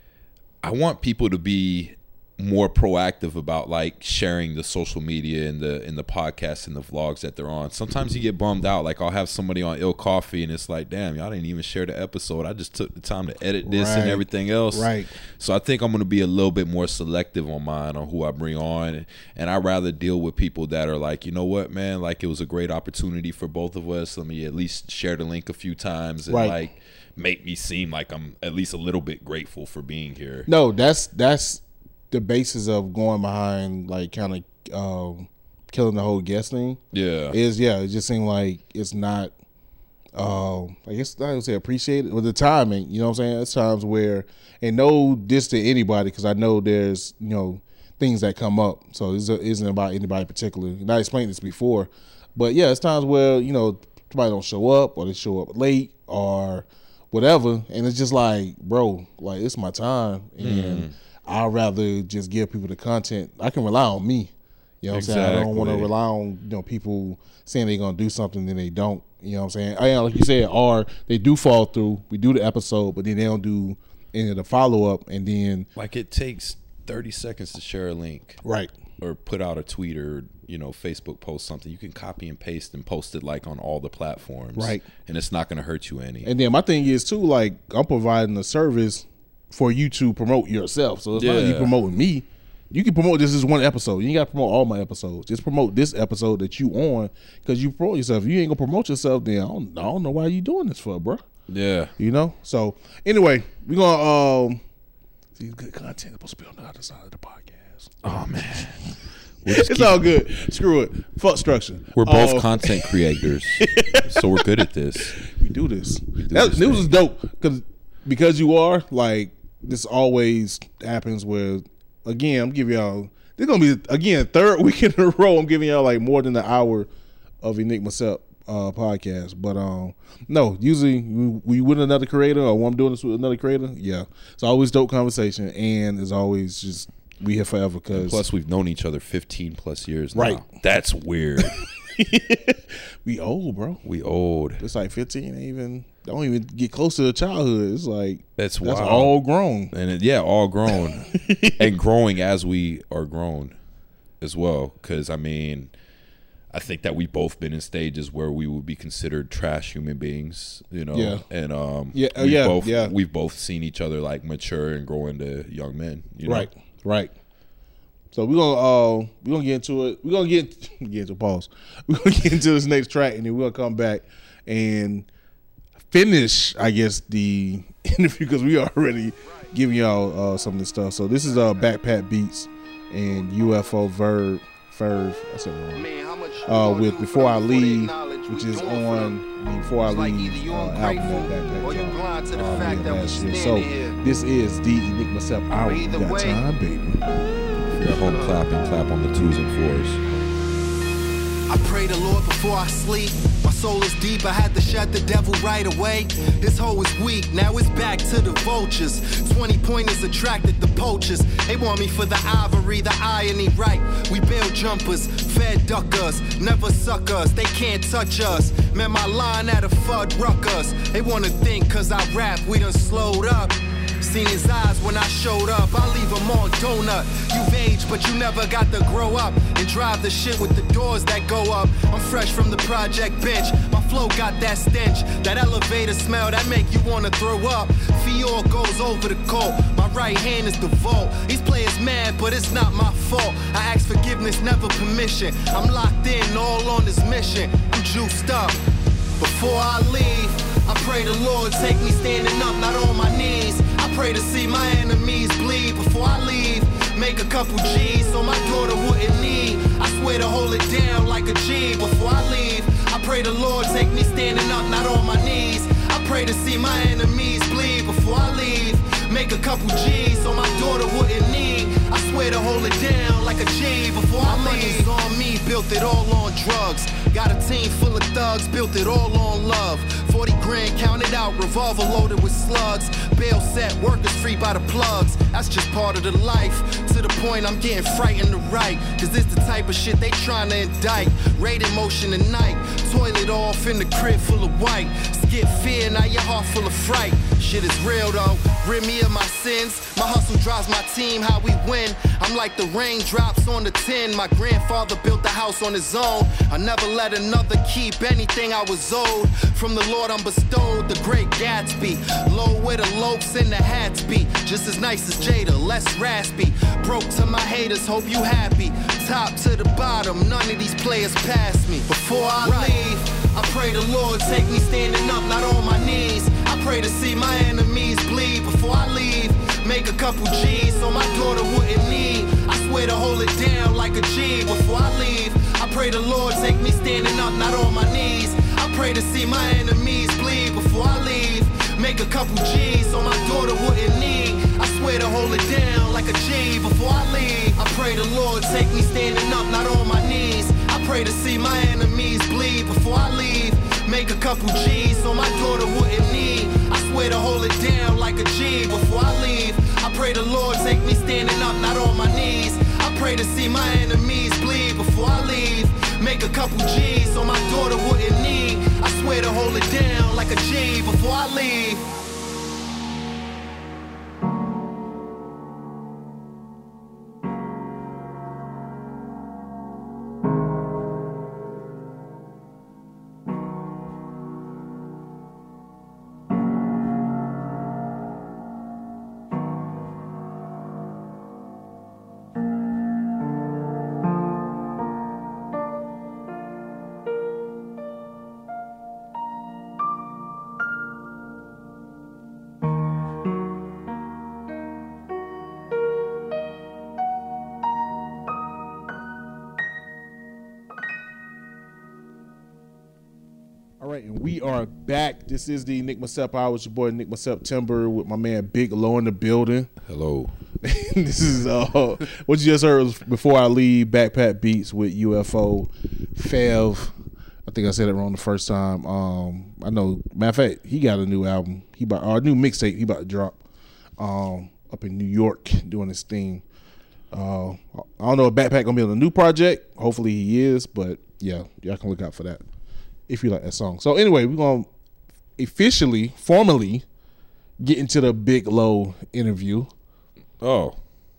I want people to be more proactive about like sharing the social media and the in the podcasts and the vlogs that they're on. Sometimes you get bummed out. Like I'll have somebody on Ill Coffee and it's like, damn, y'all didn't even share the episode. I just took the time to edit this and Right. everything else. Right. So I think I'm going to be a little bit more selective on mine, on who I bring on. And I'd rather deal with people that are like, you know what, man, like it was a great opportunity for both of us. Let me at least share the link a few times and Right. like make me seem like I'm at least a little bit grateful for being here. No, that's that's the basis of going behind like kind of um, killing the whole guest thing. Yeah. Is yeah, it just seemed like it's not. Uh, I guess I would say appreciated with the timing. You know what I'm saying? There's times where, and no diss to anybody because I know there's you know things that come up. So this isn't about anybody in particular. And I explained this before, but yeah, it's times where you know somebody don't show up or they show up late or whatever, and it's just like, bro, like it's my time, and Mm. I'd rather just give people the content. I can rely on me. You know what I'm saying? I don't want to Exactly. rely on you know people saying they're gonna do something then they don't. You know what I'm saying? I, like you said, or they do fall through. We do the episode, but then they don't do any of the follow up, and then Like it takes thirty seconds to share a link. right, Or put out a tweet or, you know, Facebook post something. You can copy and paste and post it like on all the platforms. Right. And it's not going to hurt you any. and then my thing is too, like I'm providing a service for you to promote yourself. So it's not you Yeah. promoting me. You can promote this is one episode. You ain't got to promote all my episodes. Just promote this episode that you on because you promote yourself. If you ain't gonna promote yourself, then I don't, I don't know why you doing this for, bro. Yeah. You know. So anyway, we gonna um see good content supposed to be on the other side of the podcast. Oh, man. It's all good. Screw it. Fuck structure. We're both Uh, content creators, so we're good at this. we do this. do That this news thing. is dope because because you are like this always happens where again I'm giving y'all this gonna be again third week in a row I'm giving y'all like more than an hour of Enigma Sep uh, podcast. But um no, usually we, we with another creator or when I'm doing this with another creator, yeah, it's always dope conversation and it's always just we here forever because Plus, we've known each other fifteen plus years now. Right. That's weird. we old, bro. We old. It's like fifteen, ain't even don't even get close to childhood. It's like That's that's wild. all grown. And it, yeah, all grown. And growing as we are grown as well. Because, I mean, I think that we've both been in stages where we would be considered trash human beings, you know? Yeah. And um, Yeah, uh, we've yeah, both, yeah. we've both seen each other, like, mature and grow into young men, you know? Right, right. So we're gonna uh we're gonna get into it. We're gonna get get into pause. We're gonna get into this next track and then we're gonna come back and finish, I guess, the interview because we already giving y'all uh, some of this stuff. So this is uh Backpack Beats and U F O Verb Verve. I said it wrong. Uh, with Before I Leave, which is on the Before I Leave uh, album that Backpack dropped uh, mid last year. So this is the Enigma Sep Hour. We got time, baby. If you're at home clapping, clap on the twos and fours. I pray the Lord before I sleep. My soul is deep, I had to shut the devil right away. This hoe is weak, now it's back to the vultures. twenty pointers attracted the poachers. They want me for the ivory, the irony, right? We build jumpers, fed duckers, never suck us, they can't touch us. Man, my line at a Fudd Ruckers. They wanna think cause I rap, we done slowed up. Seen his eyes when I showed up, I leave him on donut. You've aged, but you never got to grow up and drive the shit with the doors that go up. I'm fresh from the project bench, my flow got that stench, that elevator smell that make you wanna throw up. Fior goes over the coat, my right hand is the vault. These players mad, but it's not my fault. I ask forgiveness, never permission. I'm locked in, all on this mission. I'm juiced up. Before I leave, I pray the Lord take me standing up, not on my knees. I pray to see my enemies bleed before I leave. Make a couple G's so my daughter wouldn't need. I swear to hold it down like a G before I leave. I pray the Lord take me standing up, not on my knees. I pray to see my enemies bleed before I leave. Make a couple G's so my daughter wouldn't need. I swear to hold it down like a G before I leave. My money's on me, built it all on drugs. Got a team full of thugs, built it all on love. forty grand counted out, revolver loaded with slugs. Bail set, workers free by the plugs. That's just part of the life. To the point I'm getting frightened to write. Cause this the type of shit they trying to indict. Raid in motion tonight. Toilet off in the crib full of white. Skip fear, now your heart full of fright. Shit is real though, rid me of my sins. My hustle drives my team, how we win. I'm like the raindrops on the tin. My grandfather built the house on his own. I never let another keep anything I was owed. From the Lord I'm bestowed, the great Gatsby. Low where the loafs and the hats be. Just as nice as Jada, less raspy. Broke to my haters, hope you happy. Top to the bottom, none of these players pass me. Before I leave, I pray the Lord take me standing up, not on my knees. I pray to see my enemies bleed before I leave. Make a couple G's so my daughter wouldn't need. I swear to hold it down like a G before I leave. I pray the Lord take me standing up, not on my knees. I pray to see my enemies bleed before I leave. Make a couple G's so my daughter wouldn't need. I swear to hold it down like a G before I leave. I pray the Lord take me standing up, not on my knees. I pray to see my enemies bleed before I leave. Make a couple G's so my daughter wouldn't need. I swear to hold it down like a G before I leave. I pray the Lord take me standing up, not on my knees. I pray to see my enemies bleed before I leave. Make a couple G's so my daughter wouldn't need. I swear to hold it down like a G before I leave. All right, and we are back. This is the Nick Myself Hour with your boy Nick Myself Timber with my man Big Low in the building. Hello. This is uh, what you just heard was Before I Leave, Backpack Beats with U F O, Fev. I think I said it wrong the first time. Um, I know. Matter of fact, he got a new album. He about or a new mixtape. He about to drop um, up in New York doing his thing. Uh, I don't know if Backpack gonna be on a new project. Hopefully he is, but yeah, y'all can look out for that if you like that song. So anyway, we're gonna officially, formally get into the Big Low interview. Oh.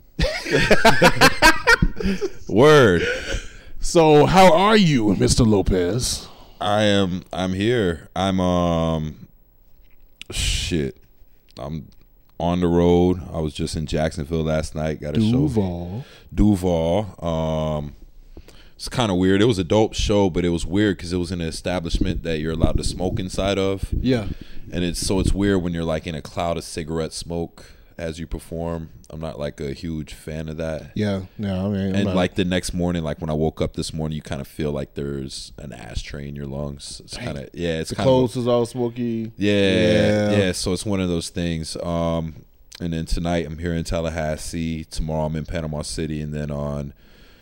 Word. So how are you, Mister Lopez? I am I'm here. I'm um shit. I'm on the road. I was just in Jacksonville last night. Got a Duval. show. Duval. Um It's kind of weird. It was a dope show, but it was weird because it was in an establishment that you're allowed to smoke inside of. Yeah. And it's so it's weird when you're like in a cloud of cigarette smoke as you perform. I'm not like a huge fan of that. Yeah. No, I mean, I'm and not. like the next morning, like when I woke up this morning, you kind of feel like there's an ashtray in your lungs. It's kind of yeah. It's the kind clothes of is all smoky. yeah, Yeah. yeah. So it's one of those things. Um, and then tonight I'm here in Tallahassee. Tomorrow I'm in Panama City, and then on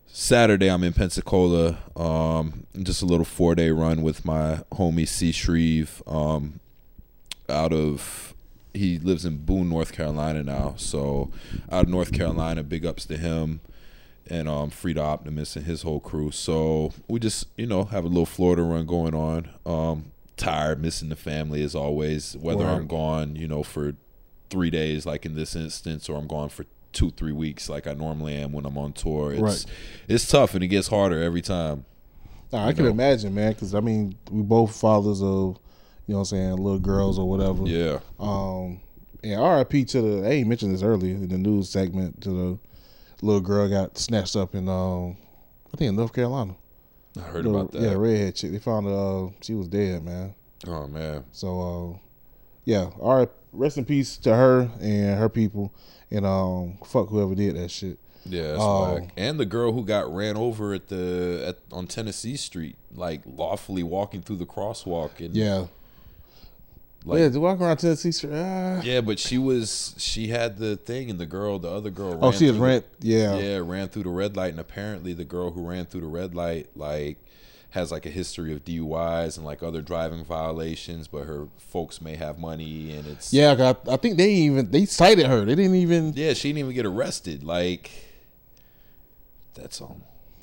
Saturday, I'm in Pensacola. Um, just a little four day run with my homie C. Shreve. Um, out of he lives in Boone, North Carolina now. So out of North Carolina, big ups to him and um, Frida Optimus and his whole crew. So we just you know have a little Florida run going on. Um, tired, missing the family as always. Whether Right. I'm gone, you know, for three days like in this instance, or I'm gone for two, three weeks like I normally am when I'm on tour. It's Right. it's tough and it gets harder every time. Nah, I can know. imagine, man, because I mean, we both fathers of, you know what I'm saying, little girls or whatever. Yeah. Um, and R I P to the, I ain't mentioned this earlier in the news segment, to the little girl got snatched up in, um, I think in North Carolina. I heard Little- about that. Yeah, redhead chick. They found her, uh, she was dead, man. Oh man. So, uh, yeah, all right, rest in peace to her and her people, and um, fuck whoever did that shit. Yeah, that's Oh. whack. And the girl who got ran over at the at on Tennessee Street, like lawfully walking through the crosswalk, and Yeah, like, yeah, to walk around Tennessee Street. Ah. yeah, but she was she had the thing, and the girl, the other girl, Oh, ran she was through ran. the- Yeah, yeah, ran through the red light, and apparently the girl who ran through the red light, like, has like a history of D U Is and like other driving violations, but her folks may have money, and it's yeah. 'Cause I, I think they even they cited her. They didn't even. yeah, she didn't even get arrested. Like, that's all.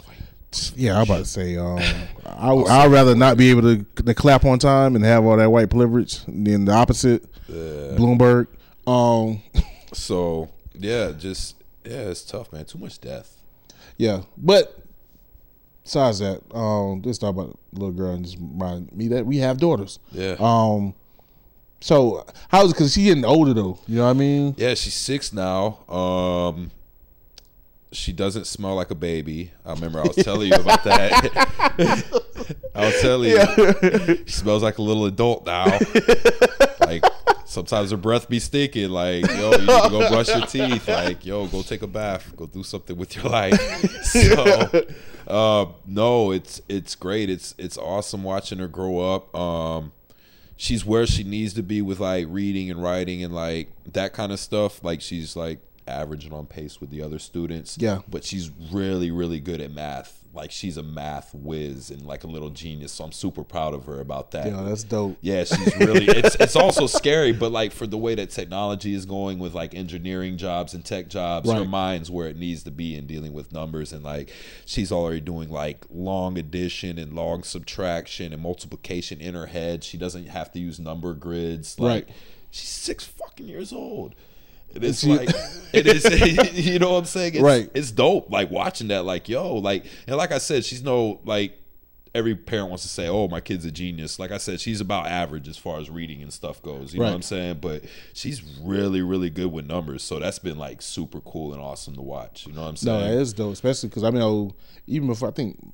Yeah, I'm about to say. Um, I I'd rather not be able to, to clap on time and have all that white privilege than the opposite. Bloomberg. Um, So yeah, just yeah, it's tough, man. Too much death. yeah, but besides that, um, just talk about the little girl and just remind me that we have daughters. Yeah. Um, so how's it? Because she getting older though. You know what I mean? Yeah, she's six now. Um, she doesn't smell like a baby. I remember I was telling you about that. I was telling you, she smells like a little adult now. Like sometimes her breath be stinking. Like, yo, you need to go brush your teeth. Like, yo, go take a bath. Go do something with your life. So, uh, no, it's it's great. It's it's awesome watching her grow up. Um, she's where she needs to be with like reading and writing and like that kind of stuff. Like she's like average and on pace with the other students. Yeah. But she's really, really good at math. Like she's a math whiz and like a little genius. So I'm super proud of her about that. Yeah, that's dope. Yeah, she's really it's it's also scary, but like for the way that technology is going with like engineering jobs and tech jobs, her Right. mind's where it needs to be in dealing with numbers, and like she's already doing like long addition and long subtraction and multiplication in her head. She doesn't have to use number grids. Like Right. she's six fucking years old. And it's She- like it is you know what I'm saying? It's, Right. It's dope. Like watching that, like, yo, like and like I said, she's no like every parent wants to say, oh, my kid's a genius. Like I said, she's about average as far as reading and stuff goes. You know Right. what I'm saying? But she's really, really good with numbers. So that's been like super cool and awesome to watch. You know what I'm No, saying? that is dope, especially because I mean, oh, even before I think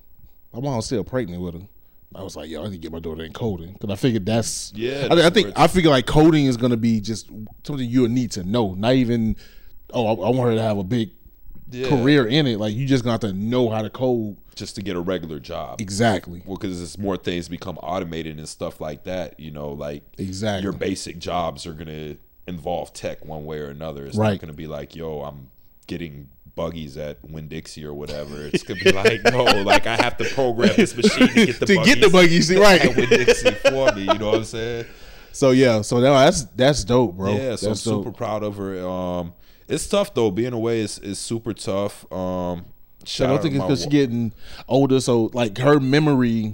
my mom was still pregnant with her. I was like, yo, I need to get my daughter in coding because I figured that's Yeah, I, I that's think where I figure like coding is gonna be just something you'll need to know. Not even oh, I, I want her to have a big Yeah. career in it. Like you just gonna have to know how to code Just to get a regular job. exactly. Well, because as more things become automated and stuff like that, you know, like Exactly. your basic jobs are gonna involve tech one way or another. It's Right. not gonna be like, yo, I'm getting buggies at Winn-Dixie or whatever. It's gonna be like, no, like I have to program this machine to get the To buggies get the buggies, right. at Winn-Dixie for me. You know what I'm saying? So yeah, so no, that's that's dope, bro. Yeah, so that's I'm dope. super proud of her. Um, it's tough though. Being away is, is super tough. Um, I shout don't out think to it's my because she's wa- getting older, so like her memory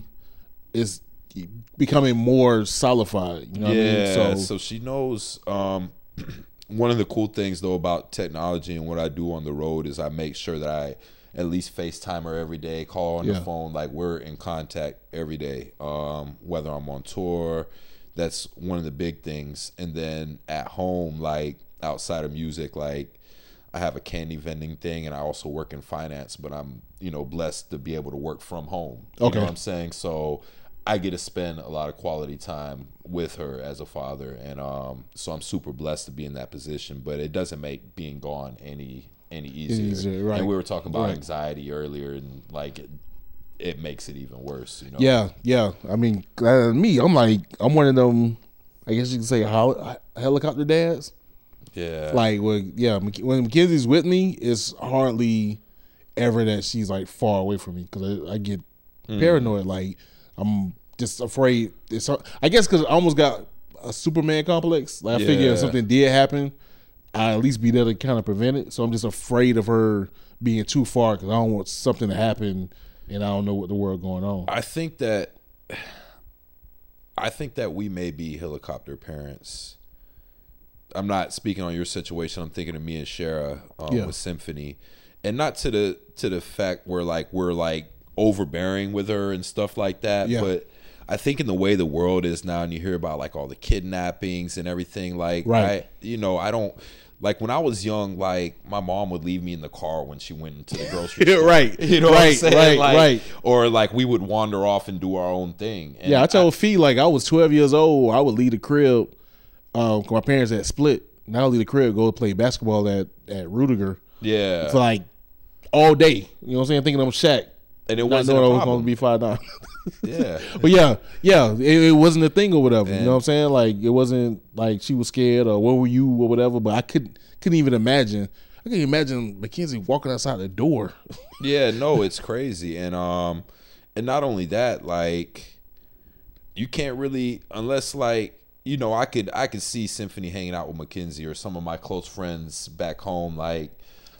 is becoming more solidified. You know what I Yeah, mean? So, so she knows. Um, one of the cool things though about technology and what I do on the road is I make sure that I at least FaceTime her every day, call on Yeah. the phone, like we're in contact every day. Um, whether I'm on tour, that's one of the big things. And then at home, like outside of music, like I have a candy vending thing and I also work in finance, but I'm, you know, blessed to be able to work from home. You Okay. know what I'm saying? So I get to spend a lot of quality time with her as a father, and um, so I'm super blessed to be in that position. But it doesn't make being gone any any easier. Easier, right. And we were talking about Right. anxiety earlier, and like it, it makes it even worse. You know? yeah, yeah. I mean, uh, me, I'm like, I'm one of them. I guess you can say hel- helicopter dads. yeah. Like, well, yeah, Mc- when Mackenzie's with me, it's hardly ever that she's like far away from me because I, I get paranoid. Like I'm just afraid. It's I guess because I almost got a Superman complex. Like I Yeah. figure if something did happen, I at least be there to kind of prevent it. So I'm just afraid of her being too far because I don't want something to happen and I don't know what the world going on. I think that I think that we may be helicopter parents. I'm not speaking on your situation. I'm thinking of me and Shara um, Yeah. with Symphony, and not to the to the fact where like we're like overbearing with her and stuff like that. Yeah. But I think in the way the world is now, and you hear about like all the kidnappings and everything. Like, Right. I, you know, I don't. Like when I was young, like my mom would leave me in the car when she went into the grocery store. Right. You know what I'm Right, saying? right, Like, right. Or like we would wander off and do our own thing. And Yeah, I told Fee like I was twelve years old. I would leave the crib. Um, 'cause my parents had split. Now I leave the crib, go play basketball at at Rudiger yeah. for like all day. You know what I'm saying? Thinking I'm Shaq. And it Not wasn't knowing a I was problem. going to be five nine. Yeah. But yeah, yeah, it, it wasn't a thing or whatever. Man. You know what I'm saying? Like it wasn't like she was scared or where were you or whatever. But I couldn't couldn't even imagine. I couldn't imagine Mackenzie walking outside the door. Yeah, no, it's crazy. And um and not only that, like you can't really unless like you know, I could I could see Symphony hanging out with Mackenzie or some of my close friends back home, like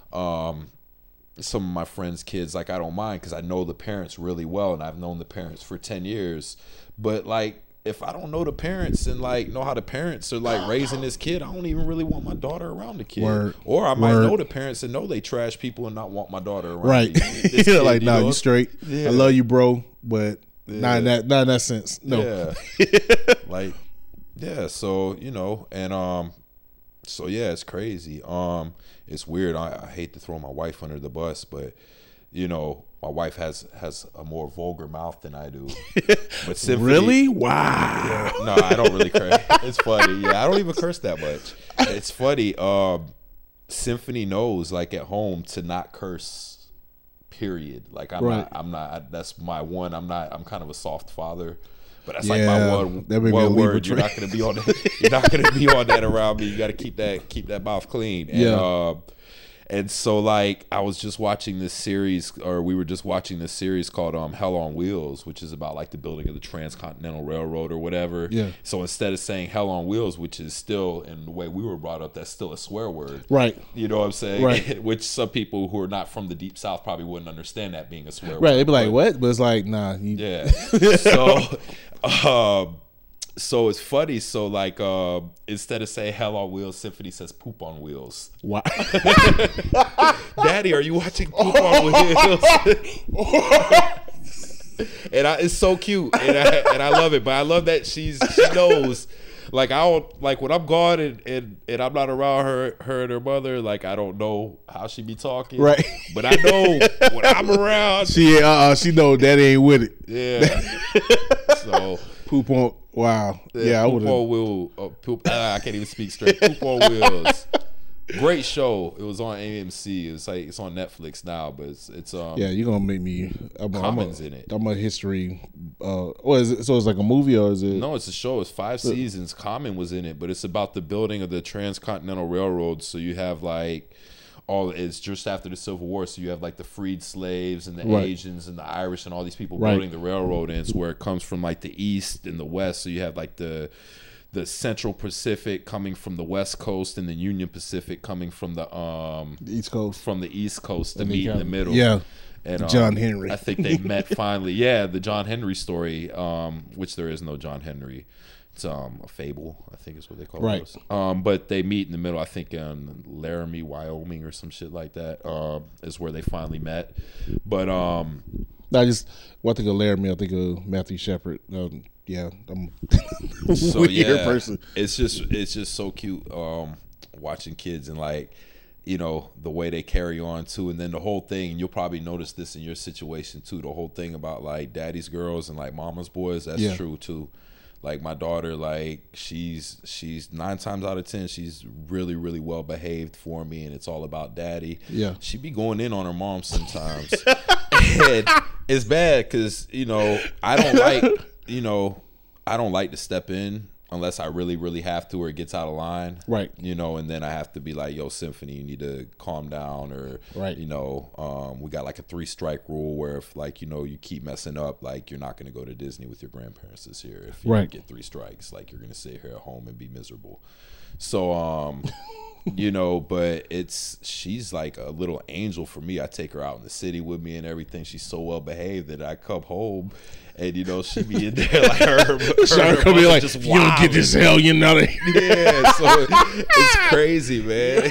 um some of my friends' kids, like I don't mind because I know the parents really well and I've known the parents for ten years. But like if I don't know the parents and like know how the parents are like raising this kid, I don't even really want my daughter around the kid. Word. Or I might Word. know the parents and know they trash people and not want my daughter around. Right. the- this kid, Like, you nah, know? you straight. Yeah. I love you, bro. But not in that not in that sense. No. Yeah. Like, yeah, so, you know, and um so yeah, it's crazy. Um it's weird. I, I hate to throw my wife under the bus, but you know, my wife has has a more vulgar mouth than I do. But Symphony, Really? Wow. no, I don't really curse. It's funny. Yeah, I don't even curse that much. It's funny. Um, Symphony knows, like at home, to not curse. Period. Like I'm Right. not. I'm not. That's my one. I'm not. I'm kind of a soft father. But that's Yeah, like my one, that may be a one Libra word. You're trait. not gonna be on that. You're not gonna be on that around me. You got to keep that keep that mouth clean. And, Yeah. Uh, and so like I was just watching this series, or we were just watching this series called um, Hell on Wheels, which is about like the building of the Transcontinental Railroad or whatever. Yeah. So instead of saying Hell on Wheels, which is still in the way we were brought up, that's still a swear word. Right. You know what I'm saying? Right. Which some people who are not from the deep south probably wouldn't understand that being a swear word. Right. They'd be like, But- what? But it's like, nah. You, yeah. So, um, so it's funny. So like, uh, instead of saying hell on wheels, Symphony says poop on wheels. Wow. Daddy, are you watching Poop on Wheels? And I, it's so cute, and I and I love it. But I love that she's she knows. Like I don't like when I'm gone and, and, and I'm not around her her and her mother. Like I don't know how she be talking, Right. But I know when I'm around, She uh, uh she know daddy ain't with it. yeah. So Poop on. Wow. Yeah, I Poop would have. on Wheels. Uh, poop. Uh, I can't even speak straight. Poop on Wheels. Great show. It was on A M C. It's like it's on Netflix now, but it's it's um Yeah, you're gonna make me. I'm, I'm Common's a, in it. I'm a history. Uh, what is it? So it's like a movie or is it? No, it's a show. It's five seasons. Common was in it, but it's about the building of the Transcontinental Railroad. So you have like all. It's just after the Civil War, so you have like the freed slaves and the Right. Asians and the Irish and all these people Right. building the railroad, and it's where it comes from, like the East and the West. So you have like the the Central Pacific coming from the West Coast, and the Union Pacific coming from the um The East Coast. from the East Coast to And they meet in the come- middle. yeah. And, um, John Henry. I think they met finally. Yeah, the John Henry story, um, which there is no John Henry. It's um, a fable, I think is what they call Right. it. Um, but they meet in the middle, I think in Laramie, Wyoming or some shit like that, uh, is where they finally met. But um, I just when I think of Laramie, I think of Matthew Shepard. Um, yeah, I'm a so weird yeah, person. it's just it's just so cute um, watching kids and like, you know, the way they carry on too, and then the whole thing, and you'll probably notice this in your situation too, the whole thing about like daddy's girls and like mama's boys, that's Yeah. true too. Like my daughter, like she's she's nine times out of ten, she's really really well behaved for me, and it's all about daddy. Yeah. She be going in on her mom sometimes, and it's bad because you know I don't like you know I don't like to step in. unless I really, really have to, or it gets out of line. Right. You know, and then I have to be like, yo, Symphony, you need to calm down, or, right. you know, um, we got like a three strike rule where if like, you know, you keep messing up, like you're not going to go to Disney with your grandparents this year. If you right. get three strikes, like you're going to sit here at home and be miserable. So, um, you know, but it's, she's like a little angel for me. I take her out in the city with me and everything. She's so well behaved that I come home and, you know, she be in there like her, her, her, her be like, just you don't get this hell, you know. Yeah, so it's crazy, man.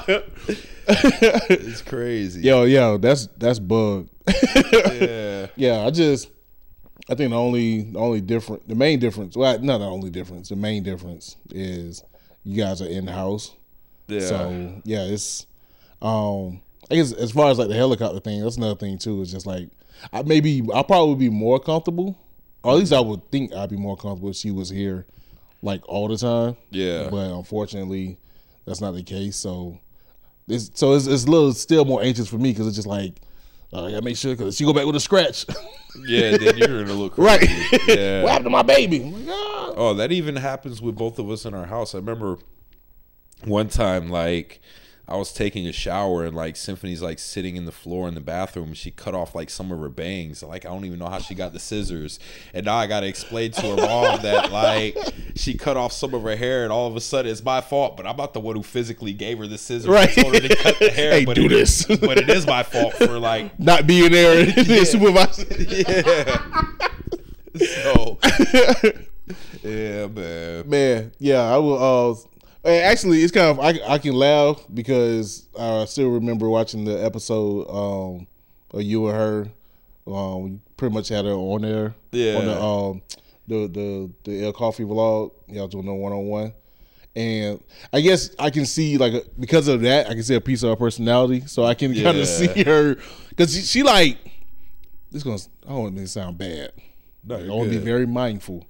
It's crazy. Yo, yo, that's that's bug. Yeah. Yeah, I just, I think the only, the only different, the main difference, well, not the only difference, the main difference is you guys are in the house. Yeah. So yeah, it's um I guess as far as like the helicopter thing, that's another thing too. It's just like I maybe I'll probably be more comfortable, or at least I would think I'd be more comfortable if she was here like all the time. Yeah. But unfortunately, that's not the case. So it's so it's, it's a little still more anxious for me because it's just like uh, I gotta make sure because she go back with a scratch. Yeah, then you're gonna look crazy. Right. Yeah. What happened to my baby? I'm like, ah. Oh, that even happens with both of us in our house. I remember one time, like, I was taking a shower and, like, Symphony's, like, sitting in the floor in the bathroom and she cut off, like, some of her bangs. Like, I don't even know how she got the scissors. And now I got to explain to her mom that, like, she cut off some of her hair and all of a sudden it's my fault, but I'm not the one who physically gave her the scissors. Right. I told her to cut the hair. Hey, but do it, this. But it is my fault for, like, not being there and Yeah. supervising. Yeah. So, yeah, man. Man, yeah, I will. Uh, and actually, it's kind of I, I can laugh because I still remember watching the episode um, of you and her. Um, we pretty much had her on there. Yeah. On the um, the the the El Coffee vlog. Y'all doing a one on one, and I guess I can see like because of that, I can see a piece of her personality. So I can kind Yeah. of see her because she, she like this gonna. I don't want it to sound bad. No, I you're want to be good. very mindful.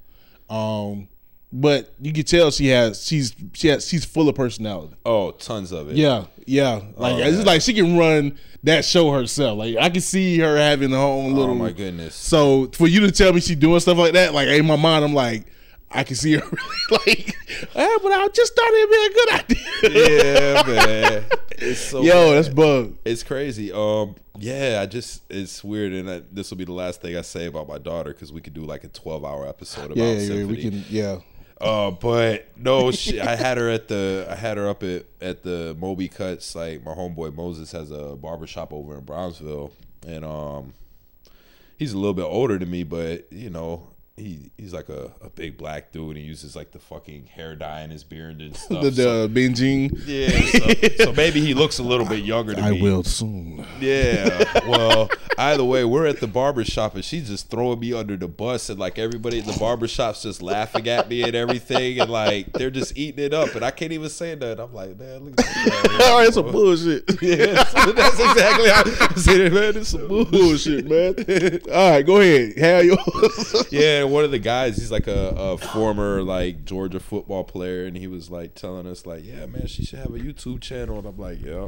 Um, but you can tell she has she's she has she's full of personality. Oh, tons of it. Yeah, yeah. Like Oh, it's man. like she can run that show herself. Like I can see her having her own little. Oh, my goodness. So for you to tell me she's doing stuff like that, like in my mind, I'm like, I can see her really like, eh, but I just thought it'd be a good idea. Yeah, man. It's so Yo, bad. that's bug. It's crazy. Um, yeah, I just it's weird, and I, this will be the last thing I say about my daughter because we could do like a twelve hour episode about Yeah, yeah, Symphony. we can. Yeah, Uh, but no, she, I had her at the I had her up at at the Moby Cuts. Like my homeboy Moses has a barbershop over in Brownsville, and um, he's a little bit older than me, but you know. He he's like a, a big black dude. He uses like the fucking hair dye in his beard and stuff. the, so- the binging. yeah, so, so maybe he looks a little bit younger than I me. will soon. Yeah. Well, either way, we're at the barber shop and she's just throwing me under the bus, and like everybody in the barber shop's just laughing at me and everything, and like they're just eating it up, and I can't even say that. I'm like, man, look at this. All right, some bullshit. Yeah, so that's exactly how I say that, man. It's some bullshit. bullshit, man. All right, go ahead. Have yours. Yeah, one of the guys, he's like a, a former like Georgia football player, and he was like telling us like, yeah, man, she should have a YouTube channel, and I'm like, yeah.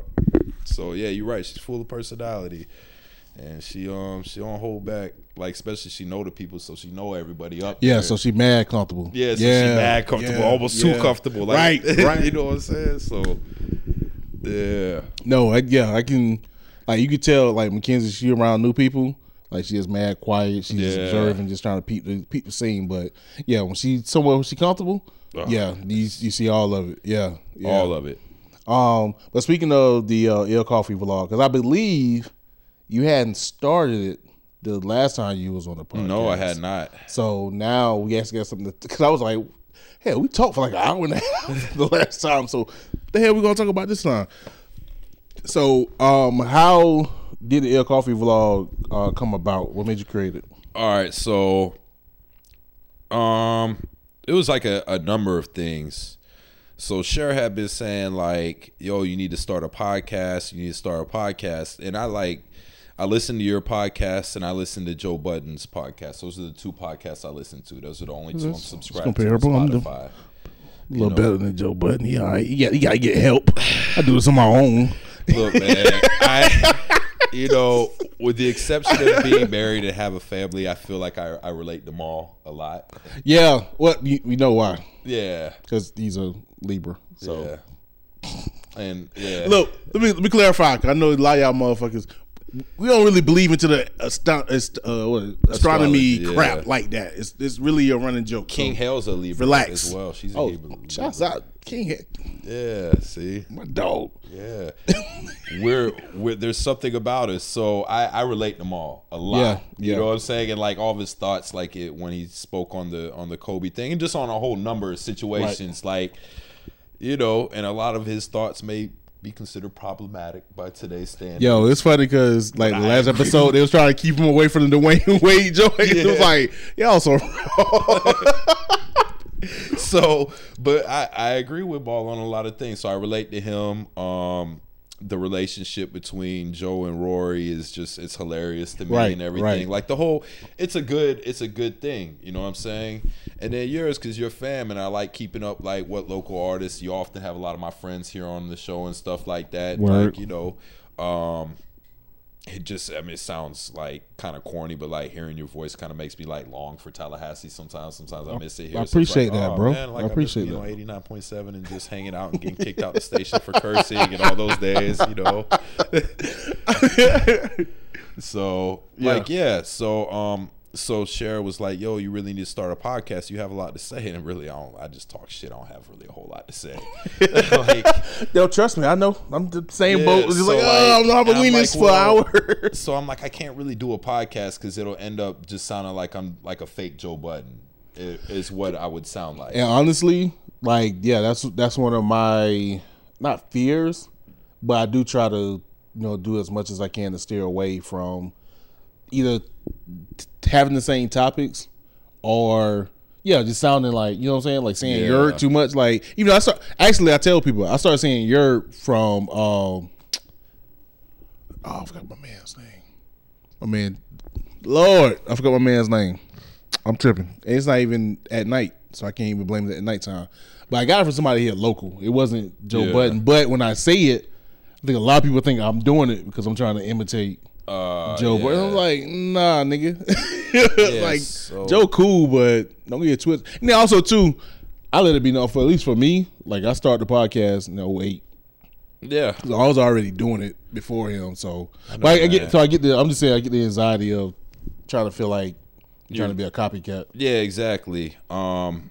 So yeah, you're right. She's full of personality, and she um she don't hold back. Like especially she know the people, so she know everybody up Yeah, there. so she mad comfortable. yeah, so she mad comfortable, yeah, almost yeah. too comfortable. Like, Right, right. You know what I'm saying? So yeah, No, I, yeah, I can. Like you could tell, like Mackenzie, she around new people. Like she is mad quiet. She's just Yeah. observing, just trying to peep the peep the scene. But yeah, when she somewhere where she comfortable, Ugh. yeah, you, you see all of it. Yeah, yeah. all of it. Um, but speaking of the uh, El Coffee vlog, because I believe you hadn't started it the last time you was on the podcast. No, I had not. So now we actually got something. Because I was like, hell, we talked for like an hour and a half the last time. So the hell we gonna talk about this time? So um, how did the El Coffee vlog uh, come about? What made you create it? All right, so um it was like a, a number of things. So Cher had been saying like, yo, you need to start a podcast, you need to start a podcast. And I like I listened to your podcast and I listened to Joe Budden's podcast. Those are the two podcasts I listen to. Those are the only two I'm subscribed to on comparable. I'm the- Spotify. A little know. better than Joe Budden. Yeah, all right. you got you got to get help. I do this on my own. Look, man, I you know, with the exception of being married and have a family, I feel like I, I relate to Maul a lot. Yeah, well, you, you know why? Yeah, Because he's a Libra. So yeah. And yeah, look, let me let me clarify. 'Cause I know a lot of y'all motherfuckers. We don't really believe into the asto- ast- uh, what, astronomy Astrology, crap yeah. like that. It's it's really a running joke. King so Hell's a Libra relax. as well. She's a Oh, Libra. shouts out King Hell. Yeah, see, My dog. yeah, we're, we're there's something about us. So I, I relate to Maul a lot. Yeah, You yeah. know what I'm saying? And like all of his thoughts, like it when he spoke on the on the Kobe thing, and just on a whole number of situations, like you know, and a lot of his thoughts may be considered problematic by today's standards. Yo, it's funny because like the I last agree. episode, they was trying to keep him away from the Dwayne Wade joint. It was Yeah. like, y'all so So, but I, I agree with Ball on a lot of things. So I relate to him. Um, the relationship between Joe and Rory is just it's hilarious to me Right, and everything. right. Like the whole, it's a good it's a good thing. You know what I'm saying? And then yours because you're fam, and I like keeping up like what local artists. You often have a lot of my friends here on the show and stuff like that. Word. Like you know. Um, it just, I mean, it sounds like kind of corny, but like hearing your voice kind of makes me like long for Tallahassee sometimes. Sometimes I miss it here. I So it's appreciate like, that, oh, bro. man, like I appreciate miss, you know, that. eighty-nine point seven and just hanging out and getting kicked out the station for cursing and all those days, you know. So, like, yeah. So, um, so Cher was like, "Yo, you really need to start a podcast. You have a lot to say." And really, I don't. I just talk shit. I don't have really a whole lot to say. Like, Yo, trust me, I know. I'm the same Yeah, boat. Just so, like, like, oh, I'm not and been I'm doing like, this for well, hours. so I'm like, I can't really do a podcast because it'll end up just sounding like I'm like a fake Joe Budden. It, is what I would sound like. And honestly, like, yeah, that's that's one of my not fears, but I do try to, you know, do as much as I can to steer away from either t- having the same topics or yeah, just sounding like, you know what I'm saying, like saying Yeah. you're too much. Like, even though I start actually, I tell people I started saying you're from um, oh, I forgot my man's name. My man, Lord, I forgot my man's name. I'm tripping. It's not even at night, so I can't even blame it at nighttime. But I got it from somebody here local. It wasn't Joe Yeah. Budden. But when I say it, I think a lot of people think I'm doing it because I'm trying to imitate Uh, Joe yeah. Budden. I'm like, nah, nigga. like, so- Joe cool, but don't get it twisted. And then also, too, I let it be known, for at least for me, like, I started the podcast in oh eight. Yeah. So I was already doing it before him. So, but I, I get, so I get the, I'm just saying, I get the anxiety of trying to feel like I'm trying to be a copycat. Yeah, exactly. Um,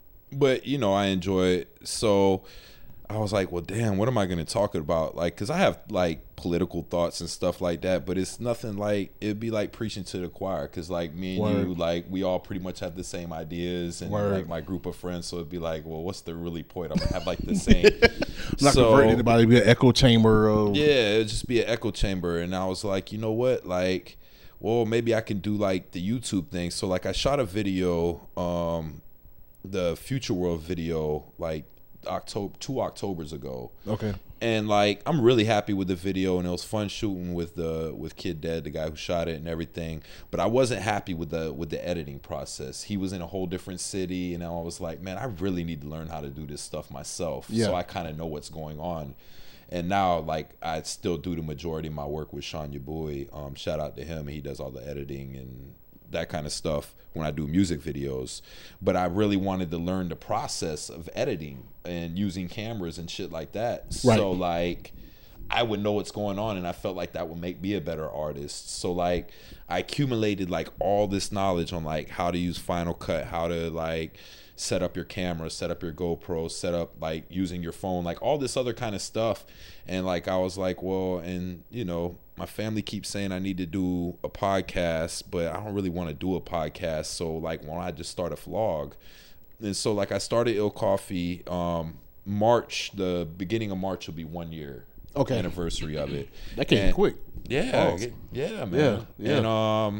but you know, I enjoy it. So I was like, well, damn, what am I going to talk about? Like, cause I have like political thoughts and stuff like that, but it's nothing like, it'd be like preaching to the choir. Cause like me and Word. you, like we all pretty much have the same ideas and Word. like my group of friends. So it'd be like, well, what's the really point? I'm gonna have like the same. I'm not So- converting anybody to be an echo chamber of Yeah, it'd just be an echo chamber. And I was like, you know what? Like, well, maybe I can do like the YouTube thing. So like I shot a video, um, the Future World video, like October two Octobers ago. Okay. And like I'm really happy with the video, and it was fun shooting with the with Kid Dead, the guy who shot it and everything. But I wasn't happy with the with the editing process. He was in a whole different city, and I was like, man, I really need to learn how to do this stuff myself, Yeah. so I kind of know what's going on. And now, like, I still do the majority of my work with Sean Yabui. Um, shout out to him. He does all the editing and that kind of stuff when I do music videos. But I really wanted to learn the process of editing and using cameras and shit like that. Right. So, like, I would know what's going on, and I felt like that would make me a better artist. So, like, I accumulated, like, all this knowledge on, like, how to use Final Cut, how to, like, set up your camera, set up your GoPro, set up like using your phone, like all this other kind of stuff. And like I was like, well, and you know, my family keeps saying I need to do a podcast, but I don't really want to do a podcast. So like, why don't I just start a vlog? And so like I started Ill Coffee. Um, March, the beginning of March will be one year Okay. anniversary of it. That came And- quick. Yeah, Pause. yeah, man. Yeah, yeah. And um,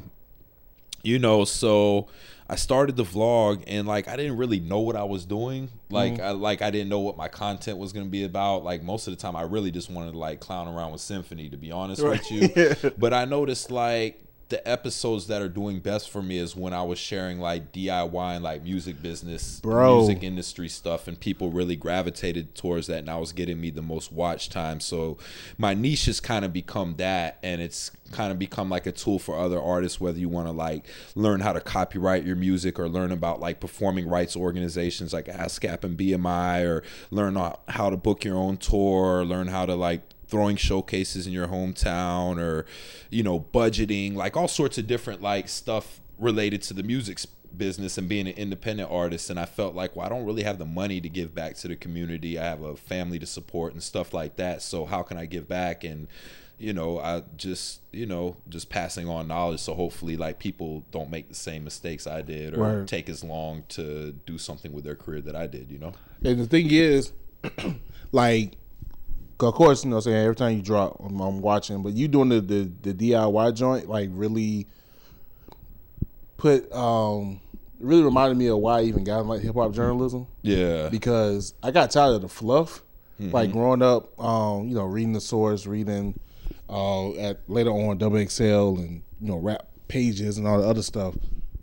you know, so I started the vlog, and like I didn't really know what I was doing. Like I like I didn't know what my content was gonna be about. Like most of the time, I really just wanted to like clown around with Symphony, to be honest with you. But I noticed like the episodes that are doing best for me is when I was sharing like D I Y and like music business, Bro. music industry stuff, and people really gravitated towards that, and I was getting me the most watch time. So my niche has kind of become that, and it's kind of become like a tool for other artists, whether you want to like learn how to copyright your music or learn about like performing rights organizations like ASCAP and B M I, or learn how to book your own tour, or learn how to like throwing showcases in your hometown, or you know, budgeting, like all sorts of different like stuff related to the music business and being an independent artist. And I felt like, well, I don't really have the money to give back to the community. I have a family to support and stuff like that, so how can I give back? And you know, I just, you know, just passing on knowledge, so hopefully like people don't make the same mistakes I did, or Right. take as long to do something with their career that I did, you know. And the thing is, like, of course, you know what I'm saying, every time you drop, I'm, I'm watching, but you doing the, the, the D I Y joint, like, really put, um, really reminded me of why I even got in, like, hip-hop journalism. Yeah. Because I got tired of the fluff. Mm-hmm. Like, growing up, um, you know, reading The Source, reading uh, at later on Double X L and, you know, rap pages and all the other stuff.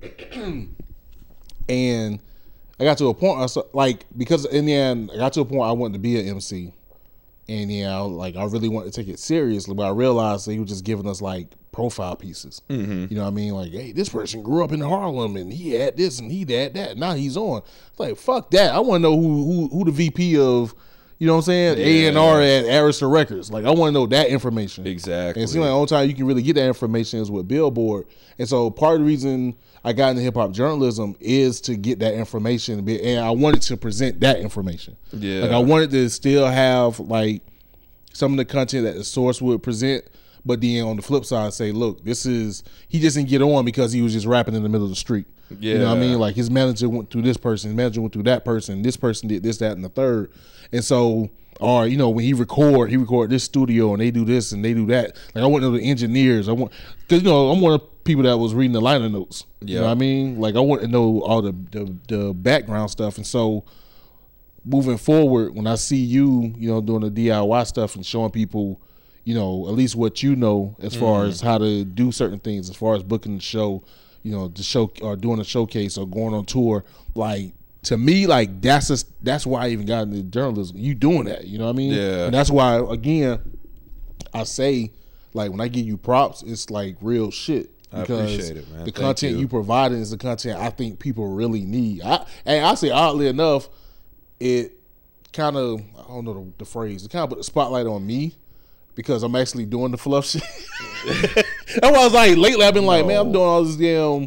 And I got to a point, I saw, like, because in the end, I got to a point I wanted to be an M C. And yeah, like I really wanted to take it seriously, but I realized that he was just giving us like profile pieces. Mm-hmm. You know what I mean? Like, hey, this person grew up in Harlem and he had this and he had that. Now he's on. It's like, fuck that. I want to know who, who who the V P of, you know what I'm saying, Yeah. A and R at Arista Records. Like, I want to know that information. Exactly. And it seems like the only time you can really get that information is with Billboard. And so part of the reason I got into hip hop journalism is to get that information, and I wanted to present that information. Yeah. Like, I wanted to still have like some of the content that The Source would present, but then on the flip side say, look, this is, he just didn't get on because he was just rapping in the middle of the street. Yeah. You know what I mean? Like, his manager went through this person, his manager went through that person, this person did this, that, and the third. And so, or, you know, when he record, he record this studio and they do this and they do that. Like, I want to know the engineers. I want, because, you know, I'm one of the people that was reading the liner notes. You know what I mean? Like, I want to know all the, the, the background stuff. And so, moving forward, when I see you, you know, doing the D I Y stuff and showing people, you know, at least what you know as far mm. as how to do certain things, as far as booking the show, you know, the show or doing a showcase or going on tour, like, to me, like, that's a, that's why I even got into journalism. You doing that, you know what I mean? Yeah. And that's why, again, I say, like, when I give you props, it's like real shit. Because I appreciate it, man. the Thank content you. you providing is the content I think people really need. I, and I say, oddly enough, it kind of, I don't know the, the phrase, it kind of put the spotlight on me because I'm actually doing the fluff shit. That's why I was like, lately I've been like, No. man, I'm doing all this damn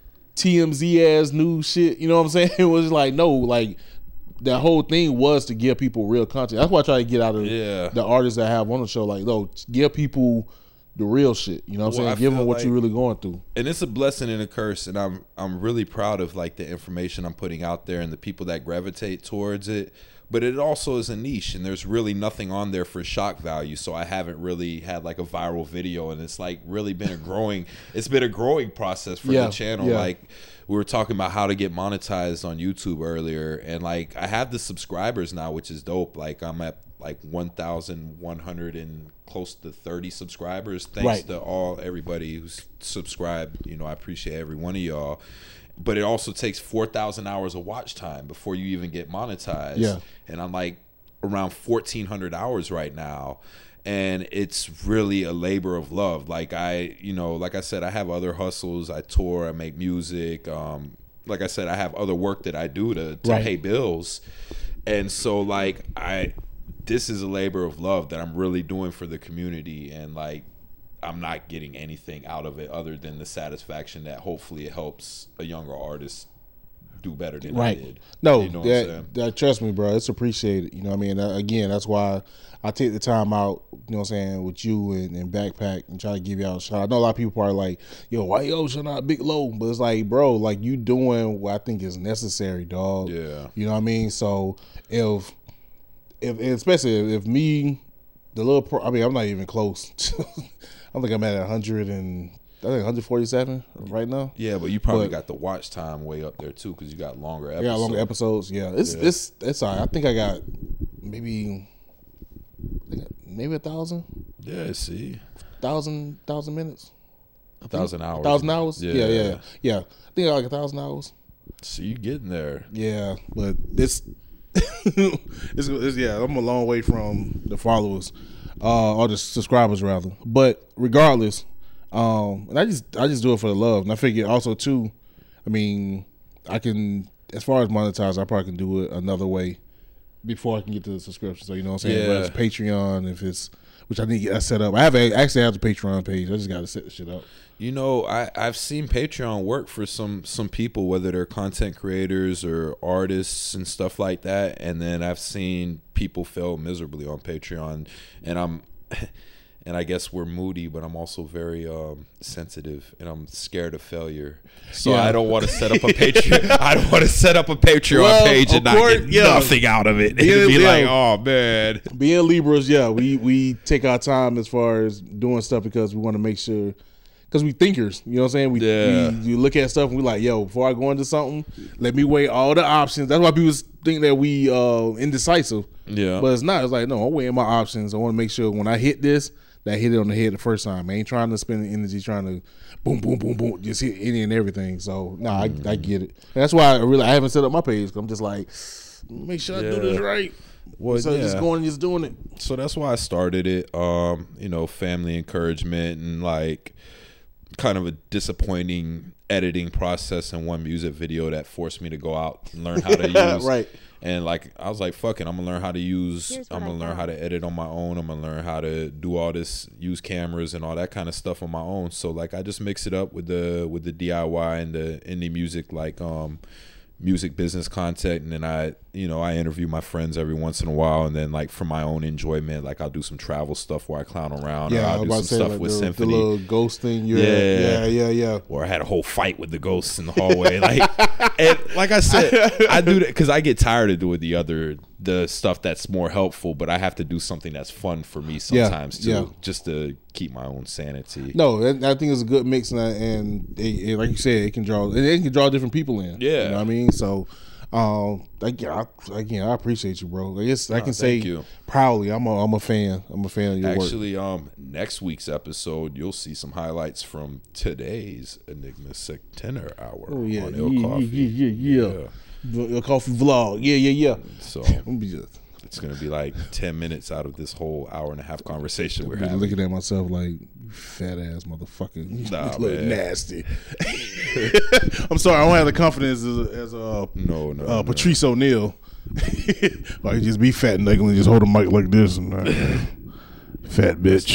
T M Z ass news shit. You know what I'm saying? It was like, no, like, that whole thing was to give people real content. That's why I try to get out of Yeah. the artists that I have on the show. Like, no, give people the real shit. You know what I'm Well, saying? I Give them feel what like- you're really going through. And it's a blessing and a curse, and I'm I'm really proud of like the information I'm putting out there and the people that gravitate towards it. But it also is a niche, and there's really nothing on there for shock value. So I haven't really had like a viral video, and it's like really been a growing. It's been a growing process for Yeah, the channel. yeah. Like, we were talking about how to get monetized on YouTube earlier, and like I have the subscribers now, which is dope. Like, I'm at like one thousand one hundred and close to thirty subscribers. Thanks Right. to all everybody who's subscribed. You know, I appreciate every one of y'all. But it also takes four thousand hours of watch time before you even get monetized. Yeah. And I'm like around fourteen hundred hours right now. And it's really a labor of love. Like, I, you know, like I said, I have other hustles. I tour, I make music. Um, like I said, I have other work that I do to, to Right. pay bills. And so, like, I, this is a labor of love that I'm really doing for the community. And, like, I'm not getting anything out of it other than the satisfaction that hopefully it helps a younger artist do better than Right. I did. No, You know what I'm saying? that, that trust me, bro. It's appreciated. You know what I mean? Uh, again, that's why I take the time out, you know what I'm saying, with you and, and Backpack and try to give y'all a shot. I know a lot of people are like, yo, why yo shout out Big Low? But it's like, bro, like, you doing what I think is necessary, dog. Yeah. You know what I mean? So if, if especially if, if me, the little, pro, I mean, I'm not even close. I think I'm at one hundred and, I think one hundred forty-seven right now. Yeah, but you probably But- got the watch time way up there too because you got longer I episodes. got longer episodes. Yeah, it's Yeah. it's it's all right. I think I got maybe maybe a thousand, Yeah, see. thousand, thousand minutes. A thousand hours. A thousand hours? Yeah. Yeah, yeah, yeah. I think like a thousand hours. So you getting there? Yeah, but this, it's, it's yeah. I'm a long way from the followers, uh, or the subscribers rather. But regardless, um, and I just I just do it for the love, and I figure also too. I mean, I can as far as monetize, I probably can do it another way before I can get to the subscription. So you know what I'm saying? Yeah. Whether it's Patreon, if it's which I need to get that set up. I have a, actually have the Patreon page. I just got to set the shit up. You know, I, I've seen Patreon work for some some people, whether they're content creators or artists and stuff like that. And then I've seen people fail miserably on Patreon. And I'm, and I guess we're moody, but I'm also very um, sensitive, and I'm scared of failure. So Yeah. I don't want to set up a Patreon. I don't want to set up a Patreon Well, page and of not course, get yeah. nothing out of it. And Yeah, be yeah. like, oh man. Being Libras, yeah, we we take our time as far as doing stuff because we want to make sure, because we thinkers, you know what I'm saying? We, Yeah. we you look at stuff and we like, yo, before I go into something, let me weigh all the options. That's why people think that we uh, indecisive. Yeah. But it's not. It's like, no, I'm weighing my options. I want to make sure when I hit this, that I hit it on the head the first time. I ain't trying to spend the energy trying to boom, boom, boom, boom, just hit any and everything. So, no, nah, Mm-hmm. I, I get it. And that's why I really I haven't set up my page. 'Cause I'm just like, make sure I do Yeah. this right. Well, So just yeah. going and just doing it. So that's why I started it. Um, you know, family encouragement and like kind of a disappointing editing process in one music video that forced me to go out and learn how to use. Right. And like I was like, fuck it, I'm gonna learn how to use. Here's what I'm gonna I learn how to edit on my own. I'm gonna learn how to do all this, use cameras and all that kind of stuff on my own. So like I just mix it up with the with the D I Y and the indie music, like um, music business content, and then I, you know, I interview my friends every once in a while, and then like for my own enjoyment, like I'll do some travel stuff where I clown around, or Yeah, I I'll was do about some to say stuff like with the, the Symphony. little ghost thing. You're Yeah. yeah, yeah, yeah. Or I had a whole fight with the ghosts in the hallway. Like, and like I said, I do that because I get tired of doing the other, the stuff that's more helpful, but I have to do something that's fun for me sometimes too, yeah. just to keep my own sanity. No, that, I think it's a good mix, and, and it, it, like you said, it can draw, it, it can draw different people in. Yeah. you know what I mean. So, um, again, I, again, I appreciate you, bro. Like it's, I No, can say thank you. proudly, I'm a, I'm a fan. I'm a fan of your work. Actually, um, next week's episode, you'll see some highlights from today's Enigma September hour Oh yeah, on yeah, Il yeah, Coffee. yeah, yeah, yeah. The coffee vlog. Yeah, yeah, yeah. So I'm gonna be just it's gonna be like ten minutes out of this whole hour and a half conversation we're be having. looking at myself like, you fat ass motherfucker. You Nah, look man. nasty. I'm sorry, I don't have the confidence as a, as a No, no, uh, no. Patrice O'Neal. Like just be fat and ugly and just hold a mic like this and uh, fat bitch.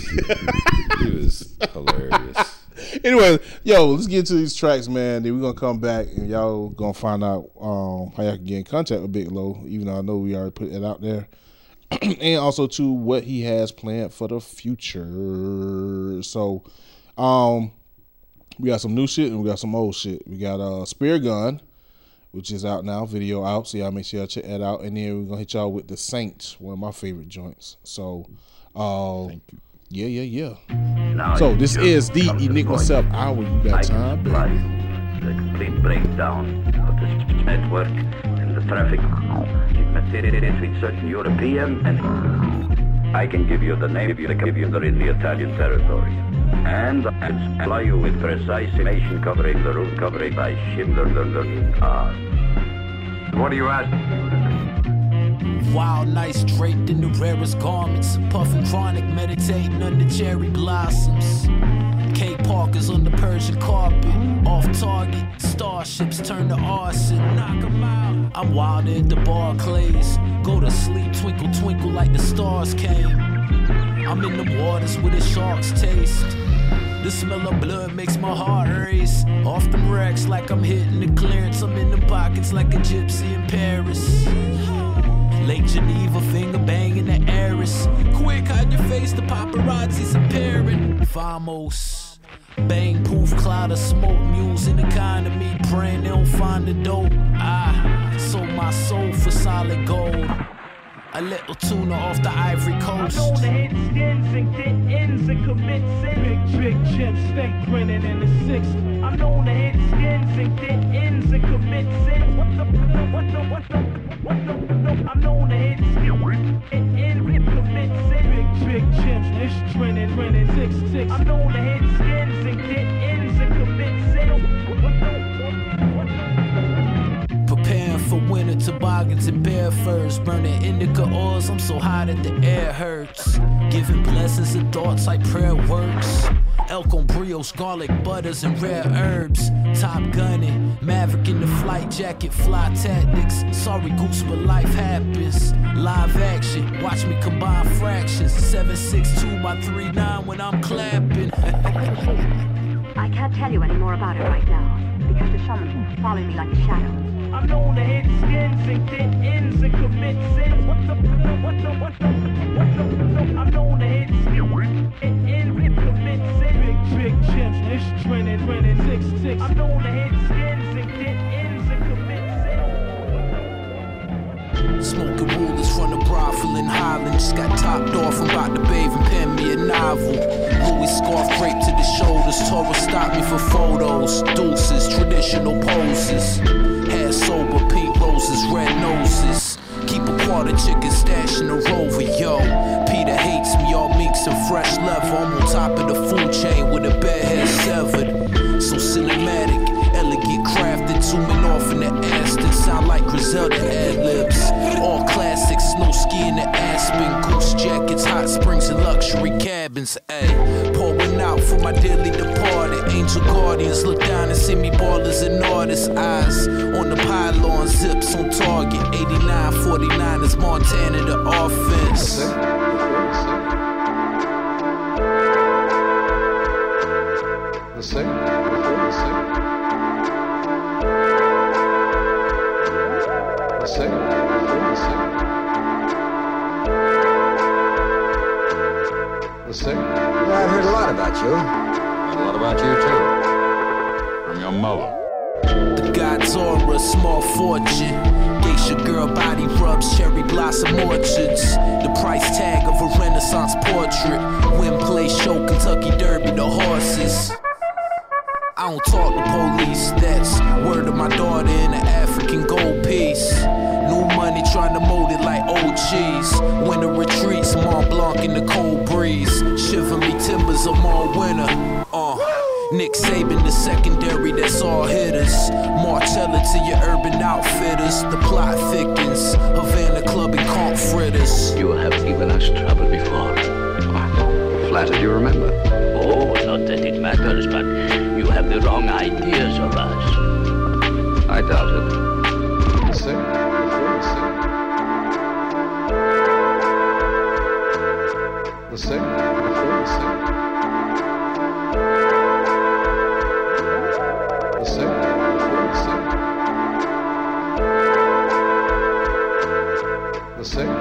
He was hilarious. Anyway, yo, let's get into these tracks, man. Then we're gonna come back and y'all gonna find out um, how y'all can get in contact with Big Low, even though I know we already put it out there. And also to what he has planned for the future. So um we got some new shit and we got some old shit. We got uh Spear Gun, which is out now, video out, so y'all make sure y'all check that out. And then we're gonna hit y'all with The Saint, one of my favorite joints. So uh Thank you. yeah, yeah, yeah. Now So you this do is the come to Enigma point. Self Hour. You got I time, can supply baby. the complete breakdown of the network and the traffic between certain European and I can give you the name if you give you they're in the Italian territory. And I can supply you with precise information covering the route covered by Schindler cars. What do you ask? Wild nights draped in the rarest garments. Puffin' chronic, meditating under cherry blossoms. K Parkers on the Persian carpet. Off target, starships turn to arson. Knock 'em out. I'm wilder at the Barclays. Go to sleep, twinkle, twinkle like the stars came. I'm in the waters where the sharks taste. The smell of blood makes my heart race. Off them wrecks like I'm hitting the clearance. I'm in the pockets like a gypsy in Paris. Lake Geneva, finger banging the heiress. Quick, hide your face, the paparazzi's apparent. Famos, bang, poof, cloud of smoke. Mules in economy, praying they don't find the dope. I sold my soul for solid gold. A little tuna off the Ivory Coast. I'm known to hit skins and get ends and commit sin. Big, big chimps, stink grinning in the six. I'm known to hit skins and get ends and commit sin. What the, what the, what the, what the, no, I'm known to hit skins and ends and commit sin. Big, big chimps, this trending, grinning six, six. I'm known to hit skins and get rare furs, burning indica oils. I'm so hot that the air hurts. Giving blessings and thoughts like prayer works. Elk on brioche, garlic, butters, and rare herbs. Top gunning, Maverick in the flight jacket, fly tactics. Sorry, goose, but life happens. Live action, watch me combine fractions. seven six two by three nine when I'm clapping. I can't tell you any more about it right now, because the shaman following me like a shadow. I'm known to hit skins and get ends and commit sins. What's up? What's up? What's up? What's up? I'm known to hit skins and ends and commit sins. Big, big chimps, this trending, trending, six, six. I'm known to hit skins and get ends and commit sins. Smoking rulers from the brothel in Highland. Just got topped off, I'm about to bathe and pen me a novel. Louis scarf draped to the shoulders. Torah stopped me for photos. Deuces, traditional poses. Hair sober, pink roses, red noses. Keep a quarter chicken stash in a rover, yo. Peter hates me, all meeks and fresh leather. I'm on top of the food chain with a bed head severed. So cinematic, elegant, crafted, zooming off in the Aston. Sound like Griselda ad-libs. All classics, snow skiing in Aspen. Goose jackets, hot springs, and luxury cabins. Ayy, pouring out for my dearly departed. Angel guardians look down and see me ballers and artists. Eyes on the pylon, zips on target. eighty-nine forty-nine is Montana the offense. The same. The same. The same. Yeah, I've heard a lot about you. And a lot about you, too. From your mother. The God's aura, small fortune. Geisha girl body rubs, cherry blossom orchards. The price tag of a Renaissance portrait. Win play show, Kentucky Derby, the horses. I don't talk to police, that's word of my daughter in an African gold piece. New money trying to mold it like old cheese. Winter retreats, Mont Blanc in the cold breeze. Shiver me timbers of all winter. Uh, Nick Saban, the secondary, that's all hitters. Marcella to your urban outfitters. The plot thickens. Havana Club and comp fritters. You have given us trouble before. Flattered you remember. Oh, not that it matters, but you have the wrong ideas of us. I doubt it. The same. The same. The same. The same. The same.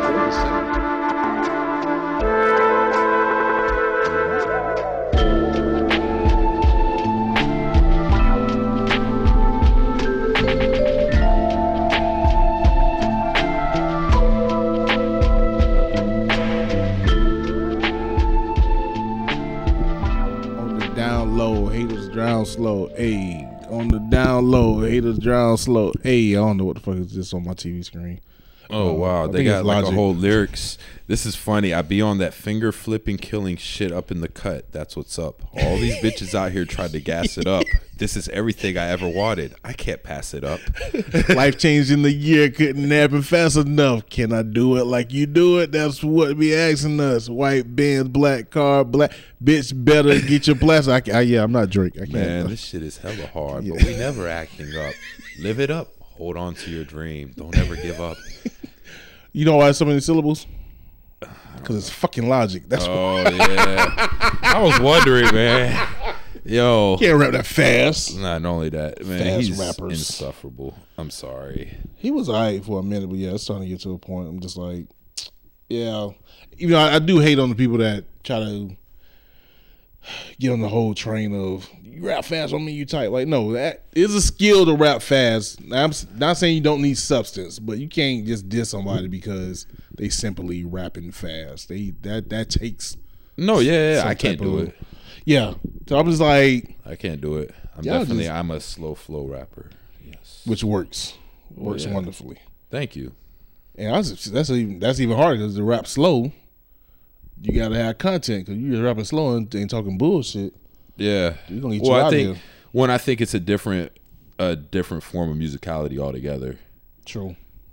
Drown slow, ayy. On the down low, haters drown slow, ayy. I don't know what the fuck is this on my T V screen. Oh um, wow, I they think got it's like Logic. a whole lyrics. This is funny. I be on that finger flipping, killing shit up in the cut. That's what's up. All these bitches out here tried to gas it up. This is everything I ever wanted. I can't pass it up. Life changed in the year, couldn't happen fast enough. Can I do it like you do it? That's what be asking us. White Benz, black car, black bitch. Better get your plastic. I, I, yeah, I'm not Drake. I can't. Man, this shit is hella hard, Yeah. but we never acting up. Live it up. Hold on to your dream. Don't ever give up. You know why so many syllables? Because it's fucking Logic. That's Oh yeah. I was wondering, man. Yo, why. Can't rap that fast. Not only that, man, Fast he's rappers. insufferable. I'm sorry. He was alright for a minute, but yeah, it's starting to get to a point. I'm just like, yeah. You know, I, I do hate on the people that try to get on the whole train of you rap fast don't mean you tight. Like, no, that is a skill to rap fast. I'm not saying you don't need substance, but you can't just diss somebody because they simply rapping fast. They that that takes No, yeah, yeah some I can't type do of- it. Yeah, so I'm just like, I can't do it. I'm Y'all definitely. just- I'm a slow flow rapper. Yes, which works works yeah. wonderfully. Thank you. And I was, that's even that's even harder because to rap slow, you gotta have content. Because you just rapping slow and ain't talking bullshit. Yeah. You gonna get well, you I out think there. one, I think it's a different, a different form of musicality altogether. True.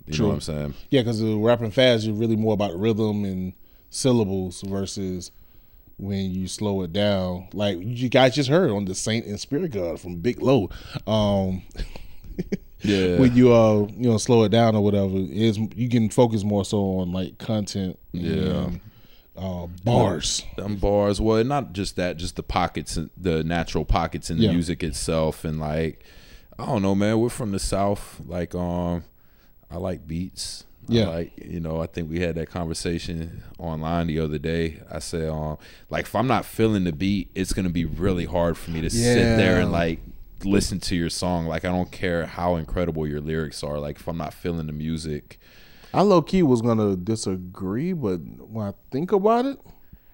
You True. know what I'm saying? Yeah, because the rapping fast, you're really more about rhythm and syllables versus when you slow it down. Like you guys just heard on the Saint and Spirit God from Big Low. Um, yeah. When you uh you know slow it down or whatever, is you can focus more so on like content. Yeah. And, uh, bars. Them bars. Well, not just that, just the pockets, the natural pockets in the Yeah. music itself, and like I don't know, man. We're from the South. Like um, I like beats. Yeah. I like, you know, I think we had that conversation online the other day. I said, um, like, if I'm not feeling the beat, it's going to be really hard for me to sit there and, like, listen to your song. Like, I don't care how incredible your lyrics are. Like, if I'm not feeling the music. I low-key was going to disagree, but when I think about it,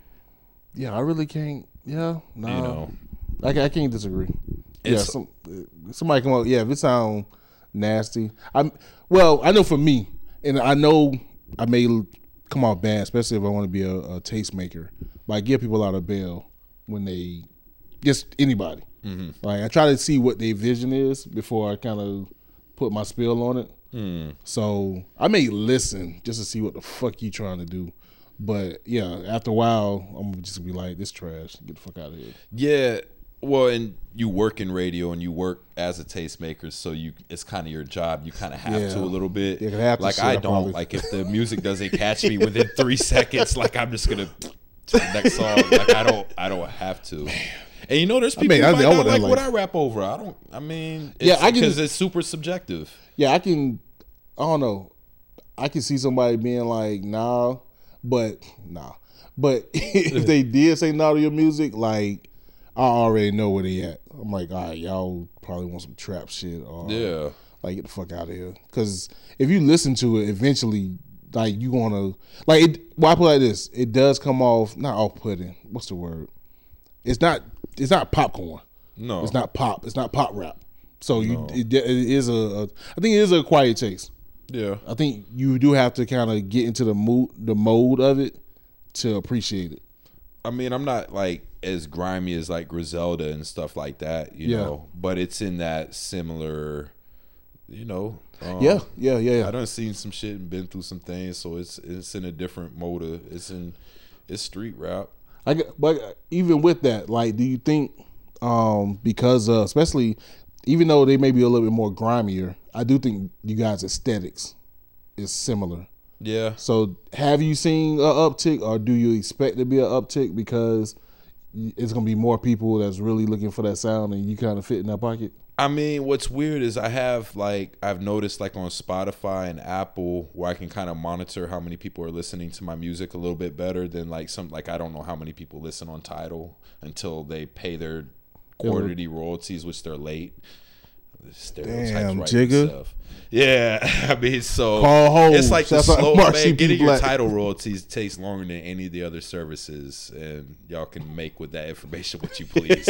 yeah, I really can't. Yeah, no. You know. I, I can't disagree. Yeah, It's- some, somebody come up. Yeah, if it sound nasty. I'm, well, I know for me, and I know I may come off bad, especially if I want to be a, a tastemaker. But I give people out of bail when they, just anybody. Mhm. Like I try to see what their vision is before I kind of put my spell on it. Mm. So I may listen just to see what the fuck you trying to do. But yeah, after a while, I'm gonna just be like, this trash. Get the fuck out of here. Yeah. Well, and you work in radio and you work as a tastemaker, so you it's kind of your job. You kind of have Yeah. to a little bit. Yeah, 'cause half the like shit I I don't. probably- Like if the music doesn't catch me within three seconds, like I'm just gonna to the next song. Like I don't, I don't have to. And you know, there's I people mean, who I might think I not would like have what like- I rap over. I don't. I mean, it's, Yeah, I can- because it's super subjective. Yeah, I can. I don't know. I can see somebody being like, nah, but nah. But if they did say nah to your music, like I already know where they at. I'm like, all right, y'all probably want some trap shit, or Yeah. like get the fuck out of here. Because if you listen to it, eventually, like you gonna like it. Well, I put it like this: it does come off not off-putting. What's the word? It's not. It's not popcorn. No. It's not pop. It's not pop rap. So you, it, it is a, a. I think it is a acquired taste. Yeah. I think you do have to kind of get into the mood, the mode of it, to appreciate it. I mean, I'm not like as grimy as like Griselda and stuff like that, you Yeah. know, but it's in that similar, you know. Um, Yeah, yeah, yeah, yeah. I done seen some shit and been through some things, so it's it's in a different mode. of- It's in it's street rap. I get, but even with that, like, do you think, um, because uh, especially, even though they may be a little bit more grimier, I do think you guys' aesthetics is similar. Yeah. So have you seen a uptick, or do you expect to be an uptick because it's gonna be more people that's really looking for that sound, and you kind of fit in that pocket? I mean, what's weird is I have like I've noticed like on Spotify and Apple where I can kind of monitor how many people are listening to my music a little bit better than like some like I don't know how many people listen on Tidal until they pay their quarterly royalties, which they're late. Stereotypes Damn, right Jigga. themselves. Yeah, I mean, so Call Hov. it's like the Shouts out slow Mark man. C P Getting your Black. title royalties takes longer than any of the other services, and y'all can make with that information what you please.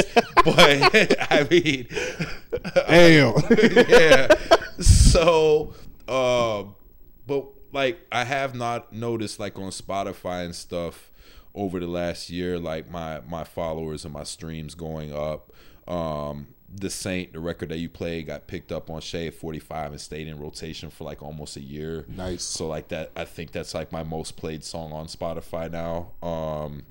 But I mean, Damn. yeah. So, uh, but like I have not noticed like on Spotify and stuff over the last year, like my my followers and my streams going up. Um, The Saint, the record that you played, got picked up on Shade forty-five and stayed in rotation for like almost a year. Nice. So like that, I think that's like my most played song on Spotify now. Um,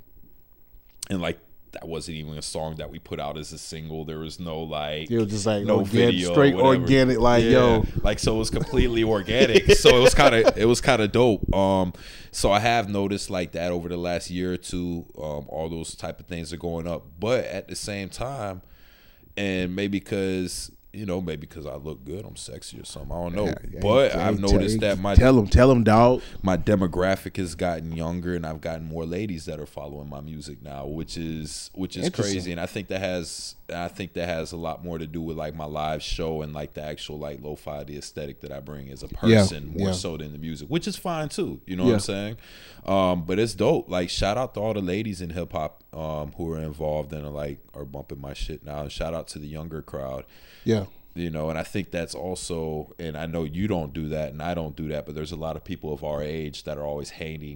and like that wasn't even a song that we put out as a single. There was no like, It was just like no organic- video, straight whatever. organic, like, yo. like so it was completely organic. So it was kind of it was kind of dope. Um, so I have noticed like that over the last year or two. Um, all those type of things are going up, but at the same time. And maybe because, you know, maybe because I look good, I'm sexy or something. I don't know. Yeah, but yeah, I've tell- noticed that my tell 'em, tell 'em, dog. My demographic has gotten younger, and I've gotten more ladies that are following my music now, which is which is Interesting. crazy. And I think that has I think that has a lot more to do with like my live show and like the actual like lo-fi, the aesthetic that I bring as a Yeah, person, more yeah. so than the music, which is fine too. You know Yeah. what I'm saying? Um, but it's dope. Like shout out to all the ladies in hip hop um, who are involved and are like are bumping my shit now. And shout out to the younger crowd. Yeah. You know, and I think that's also, and I know you don't do that and I don't do that, but there's a lot of people of our age that are always hating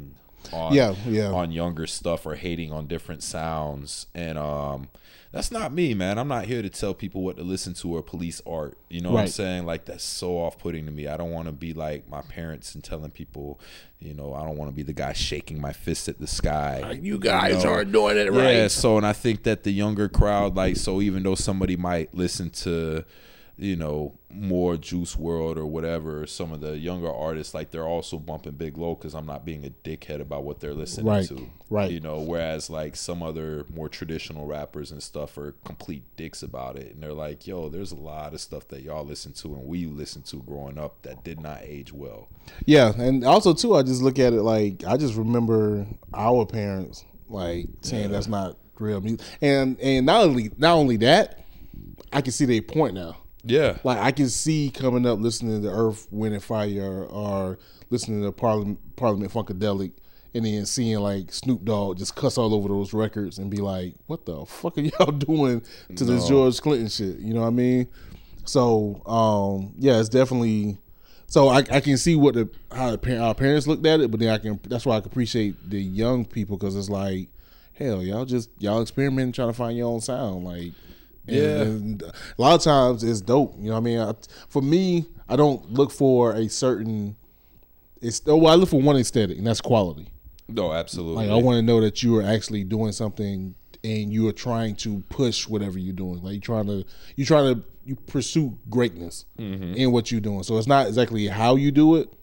on Yeah, yeah. on younger stuff or hating on different sounds. And um that's not me, man. I'm not here to tell people what to listen to or police art. You know what I'm Right. saying? Like, that's so off-putting to me. I don't want to be like my parents and telling people, you know, I don't want to be the guy shaking my fist at the sky. Like, you guys know? aren't doing it Yeah, right. so, and I think that the younger crowd, like, so even though somebody might listen to, you know, more Juice world or whatever, some of the younger artists, like, they're also bumping Big Low because I'm not being a dickhead about what they're listening Right, to. right. You know, whereas, like, some other more traditional rappers and stuff are complete dicks about it. And they're like, yo, there's a lot of stuff that y'all listen to and we listened to growing up that did not age well. Yeah, and also too, I just look at it like I just remember our parents like saying that's not real music, and and not only not only that, I can see their point now. Yeah, like I can see coming up listening to Earth, Wind and Fire, or listening to Parliament, Parliament Funkadelic, and then seeing like Snoop Dogg just cuss all over those records and be like, "What the fuck are y'all doing to this No. George Clinton shit?" You know what I mean? So um, yeah, it's definitely. So I, I can see what the how the, par- our parents looked at it, but then I can. That's why I can appreciate the young people because it's like, hell, y'all just y'all experimenting trying to find your own sound, like. And, Yeah. and a lot of times it's dope. You know what I mean? I, for me, I don't look for a certain. It's well, I look for one aesthetic, and that's quality. No, absolutely. Like I want to know that you are actually doing something, and you are trying to push whatever you're doing. Like you're trying to, you trying to, you pursue greatness Mhm. in what you're doing. So it's not exactly how you do it,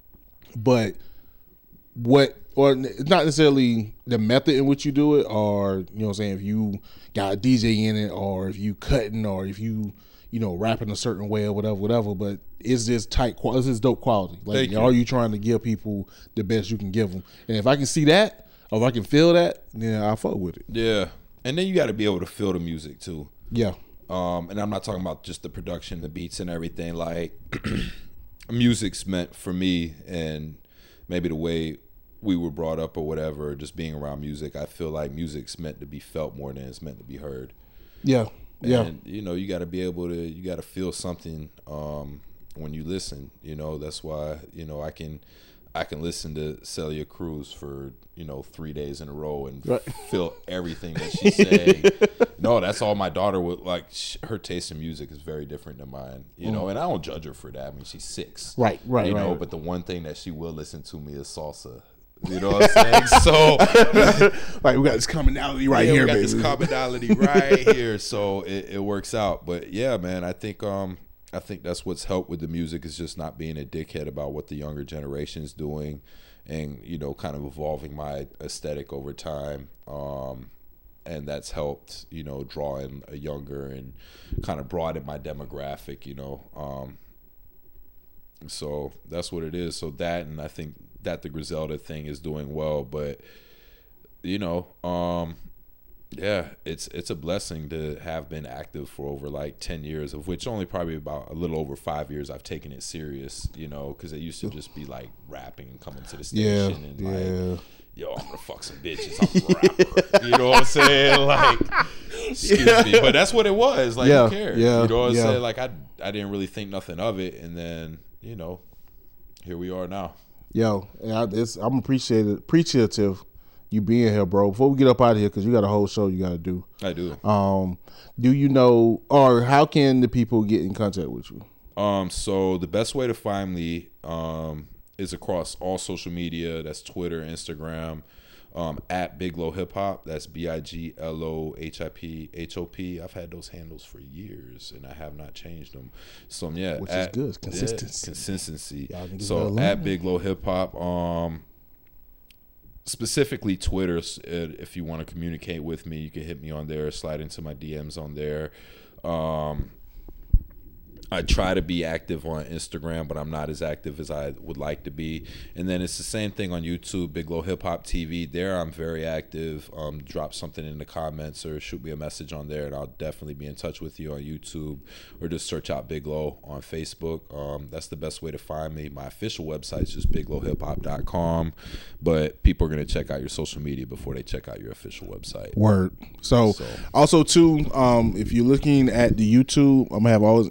but what, or it's not necessarily the method in which you do it, or you know what I'm saying, if you got a D J in it, or if you cutting, or if you, you know, rapping a certain way or whatever, whatever. But is this tight quality? Is this dope quality? Like, Thank you. are you trying to give people the best you can give them? And if I can see that, or if I can feel that, then I fuck with it. Yeah, and then you got to be able to feel the music too. Yeah. Um, and I'm not talking about just the production, the beats, and everything. Like, music's meant for me, and maybe the way we were brought up or whatever, just being around music, I feel like music's meant to be felt more than it's meant to be heard. Yeah, yeah. And, you know, you got to be able to, you got to feel something um, when you listen. You know, that's why, you know, I can, I can listen to Celia Cruz for, you know, three days in a row and Right. feel everything that she's saying. No, that's all my daughter would like. Sh- her taste in music is very different than mine, you know, Mm. and I don't judge her for that. I mean, she's six. Right, right, You right, know, right. but the one thing that she will listen to me is salsa. You know what I'm saying? So, like, we got this commonality right yeah, here, we got baby. this commonality right here, so it, it works out. But yeah, man, I think um, I think that's what's helped with the music is just not being a dickhead about what the younger generation's doing, and you know, kind of evolving my aesthetic over time. Um, and that's helped, you know, draw in a younger and kind of broaden my demographic, you know. Um, so that's what it is. So that, and I think that the Griselda thing is doing well, but you know, um, yeah, it's it's a blessing to have been active for over like ten years, of which only probably about a little over five years I've taken it serious, you know, because it used to just be like rapping and coming to the Yeah, station and yeah. like, yo, I'm gonna fuck some bitches, I'm a rapper, you know what I'm saying? Like, excuse Yeah. me, but that's what it was. Like, Yeah, who cares? yeah, You know what I'm yeah. saying? Like, I I didn't really think nothing of it, and then you know, here we are now. Yo, and I, it's, I'm appreciated, appreciative you being here, bro. Before we get up out of here, because you got a whole show you got to do. I do. Um, do you know, or how can the people get in contact with you? Um, so the best way to find me um, is across all social media. That's Twitter, Instagram, um, at Big Low Hip Hop. That's B I G L O H I P H O P. I've had those handles for years, and I have not changed them. So yeah, Which at, is good. yeah, Consistency. consistency. Y'all niggas better So learn at that. Big Low Hip Hop. Um, specifically Twitter. s- uh, If you want to communicate with me, you can hit me on there. Slide into my D Ms on there. Um, I try to be active on Instagram, but I'm not as active as I would like to be. And then it's the same thing on YouTube, Big Low Hip Hop T V. There I'm very active. Um, drop something in the comments or shoot me a message on there, and I'll definitely be in touch with you on YouTube, or just search out Big Low on Facebook. Um, that's the best way to find me. My official website is just big low hip hop dot com, but people are going to check out your social media before they check out your official website. Word. So, So- also too, um, if you're looking at the YouTube, I'm gonna have all this information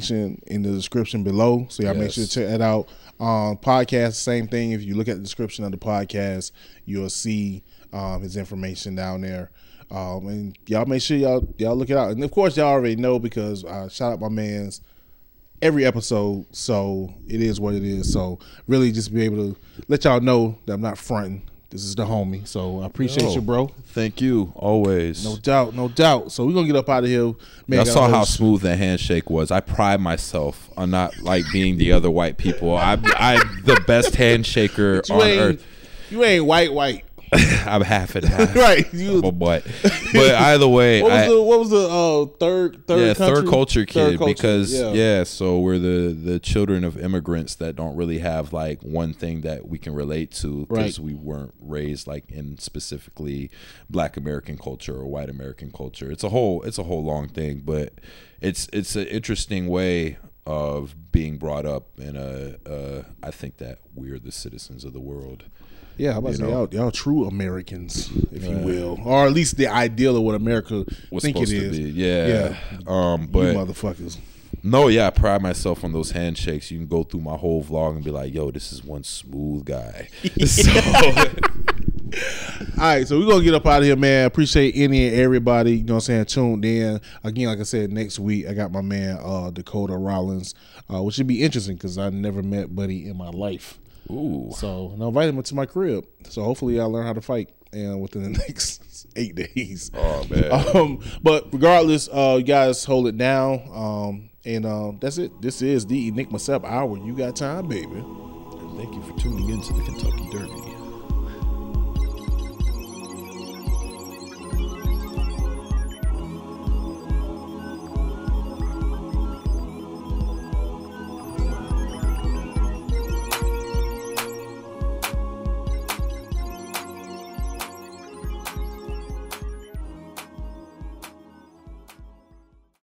information in the description below. So y'all yes. make sure to check that out. Um, podcast, same thing. If you look at the description of the podcast, you'll see um, his information down there. Um, and y'all make sure y'all y'all look it out. And of course, y'all already know because I shout out my man's every episode. So it is what it is. So really, just be able to let y'all know that I'm not fronting. This is the homie. So I appreciate Yo, you, bro. Thank you. Always. No doubt. No doubt. So we're going to get up out of here. Man, y'all saw how smooth that handshake was. I pride myself on not like being the other white people. I, I'm the best handshaker on earth. You ain't white, white. I'm half and half. Right. You, but, but either way. What was I, the, what was the uh, third, third yeah, country? third culture kid. Third culture, because, yeah. yeah, so we're the, the children of immigrants that don't really have, like, one thing that we can relate to because right. we weren't raised, like, in specifically black American culture or white American culture. It's a whole, it's a whole long thing, but it's it's an interesting way of being brought up in a, uh, I think that we're the citizens of the world. Yeah, how about to say y'all, y'all true Americans, if yeah. you will, or at least the ideal of what America was think supposed it to is. be. Yeah, yeah. Um, but you motherfuckers. No, yeah, I pride myself on those handshakes. You can go through my whole vlog and be like, "Yo, this is one smooth guy." So, all right, so we're gonna get up out of here, man. Appreciate any and everybody, you know what I'm saying, tuned in. Again, like I said, next week I got my man uh, Dakota Rollins, uh, which should be interesting because I never met Buddy in my life. Ooh. So and I invited him to my crib. So hopefully I'll learn how to fight and within the next eight days. Oh man. Um, but regardless, uh, you guys hold it down. Um, and uh, that's it. This is the Enigma Sep Hour. You got time, baby. And thank you for tuning in to the Kentucky Derby.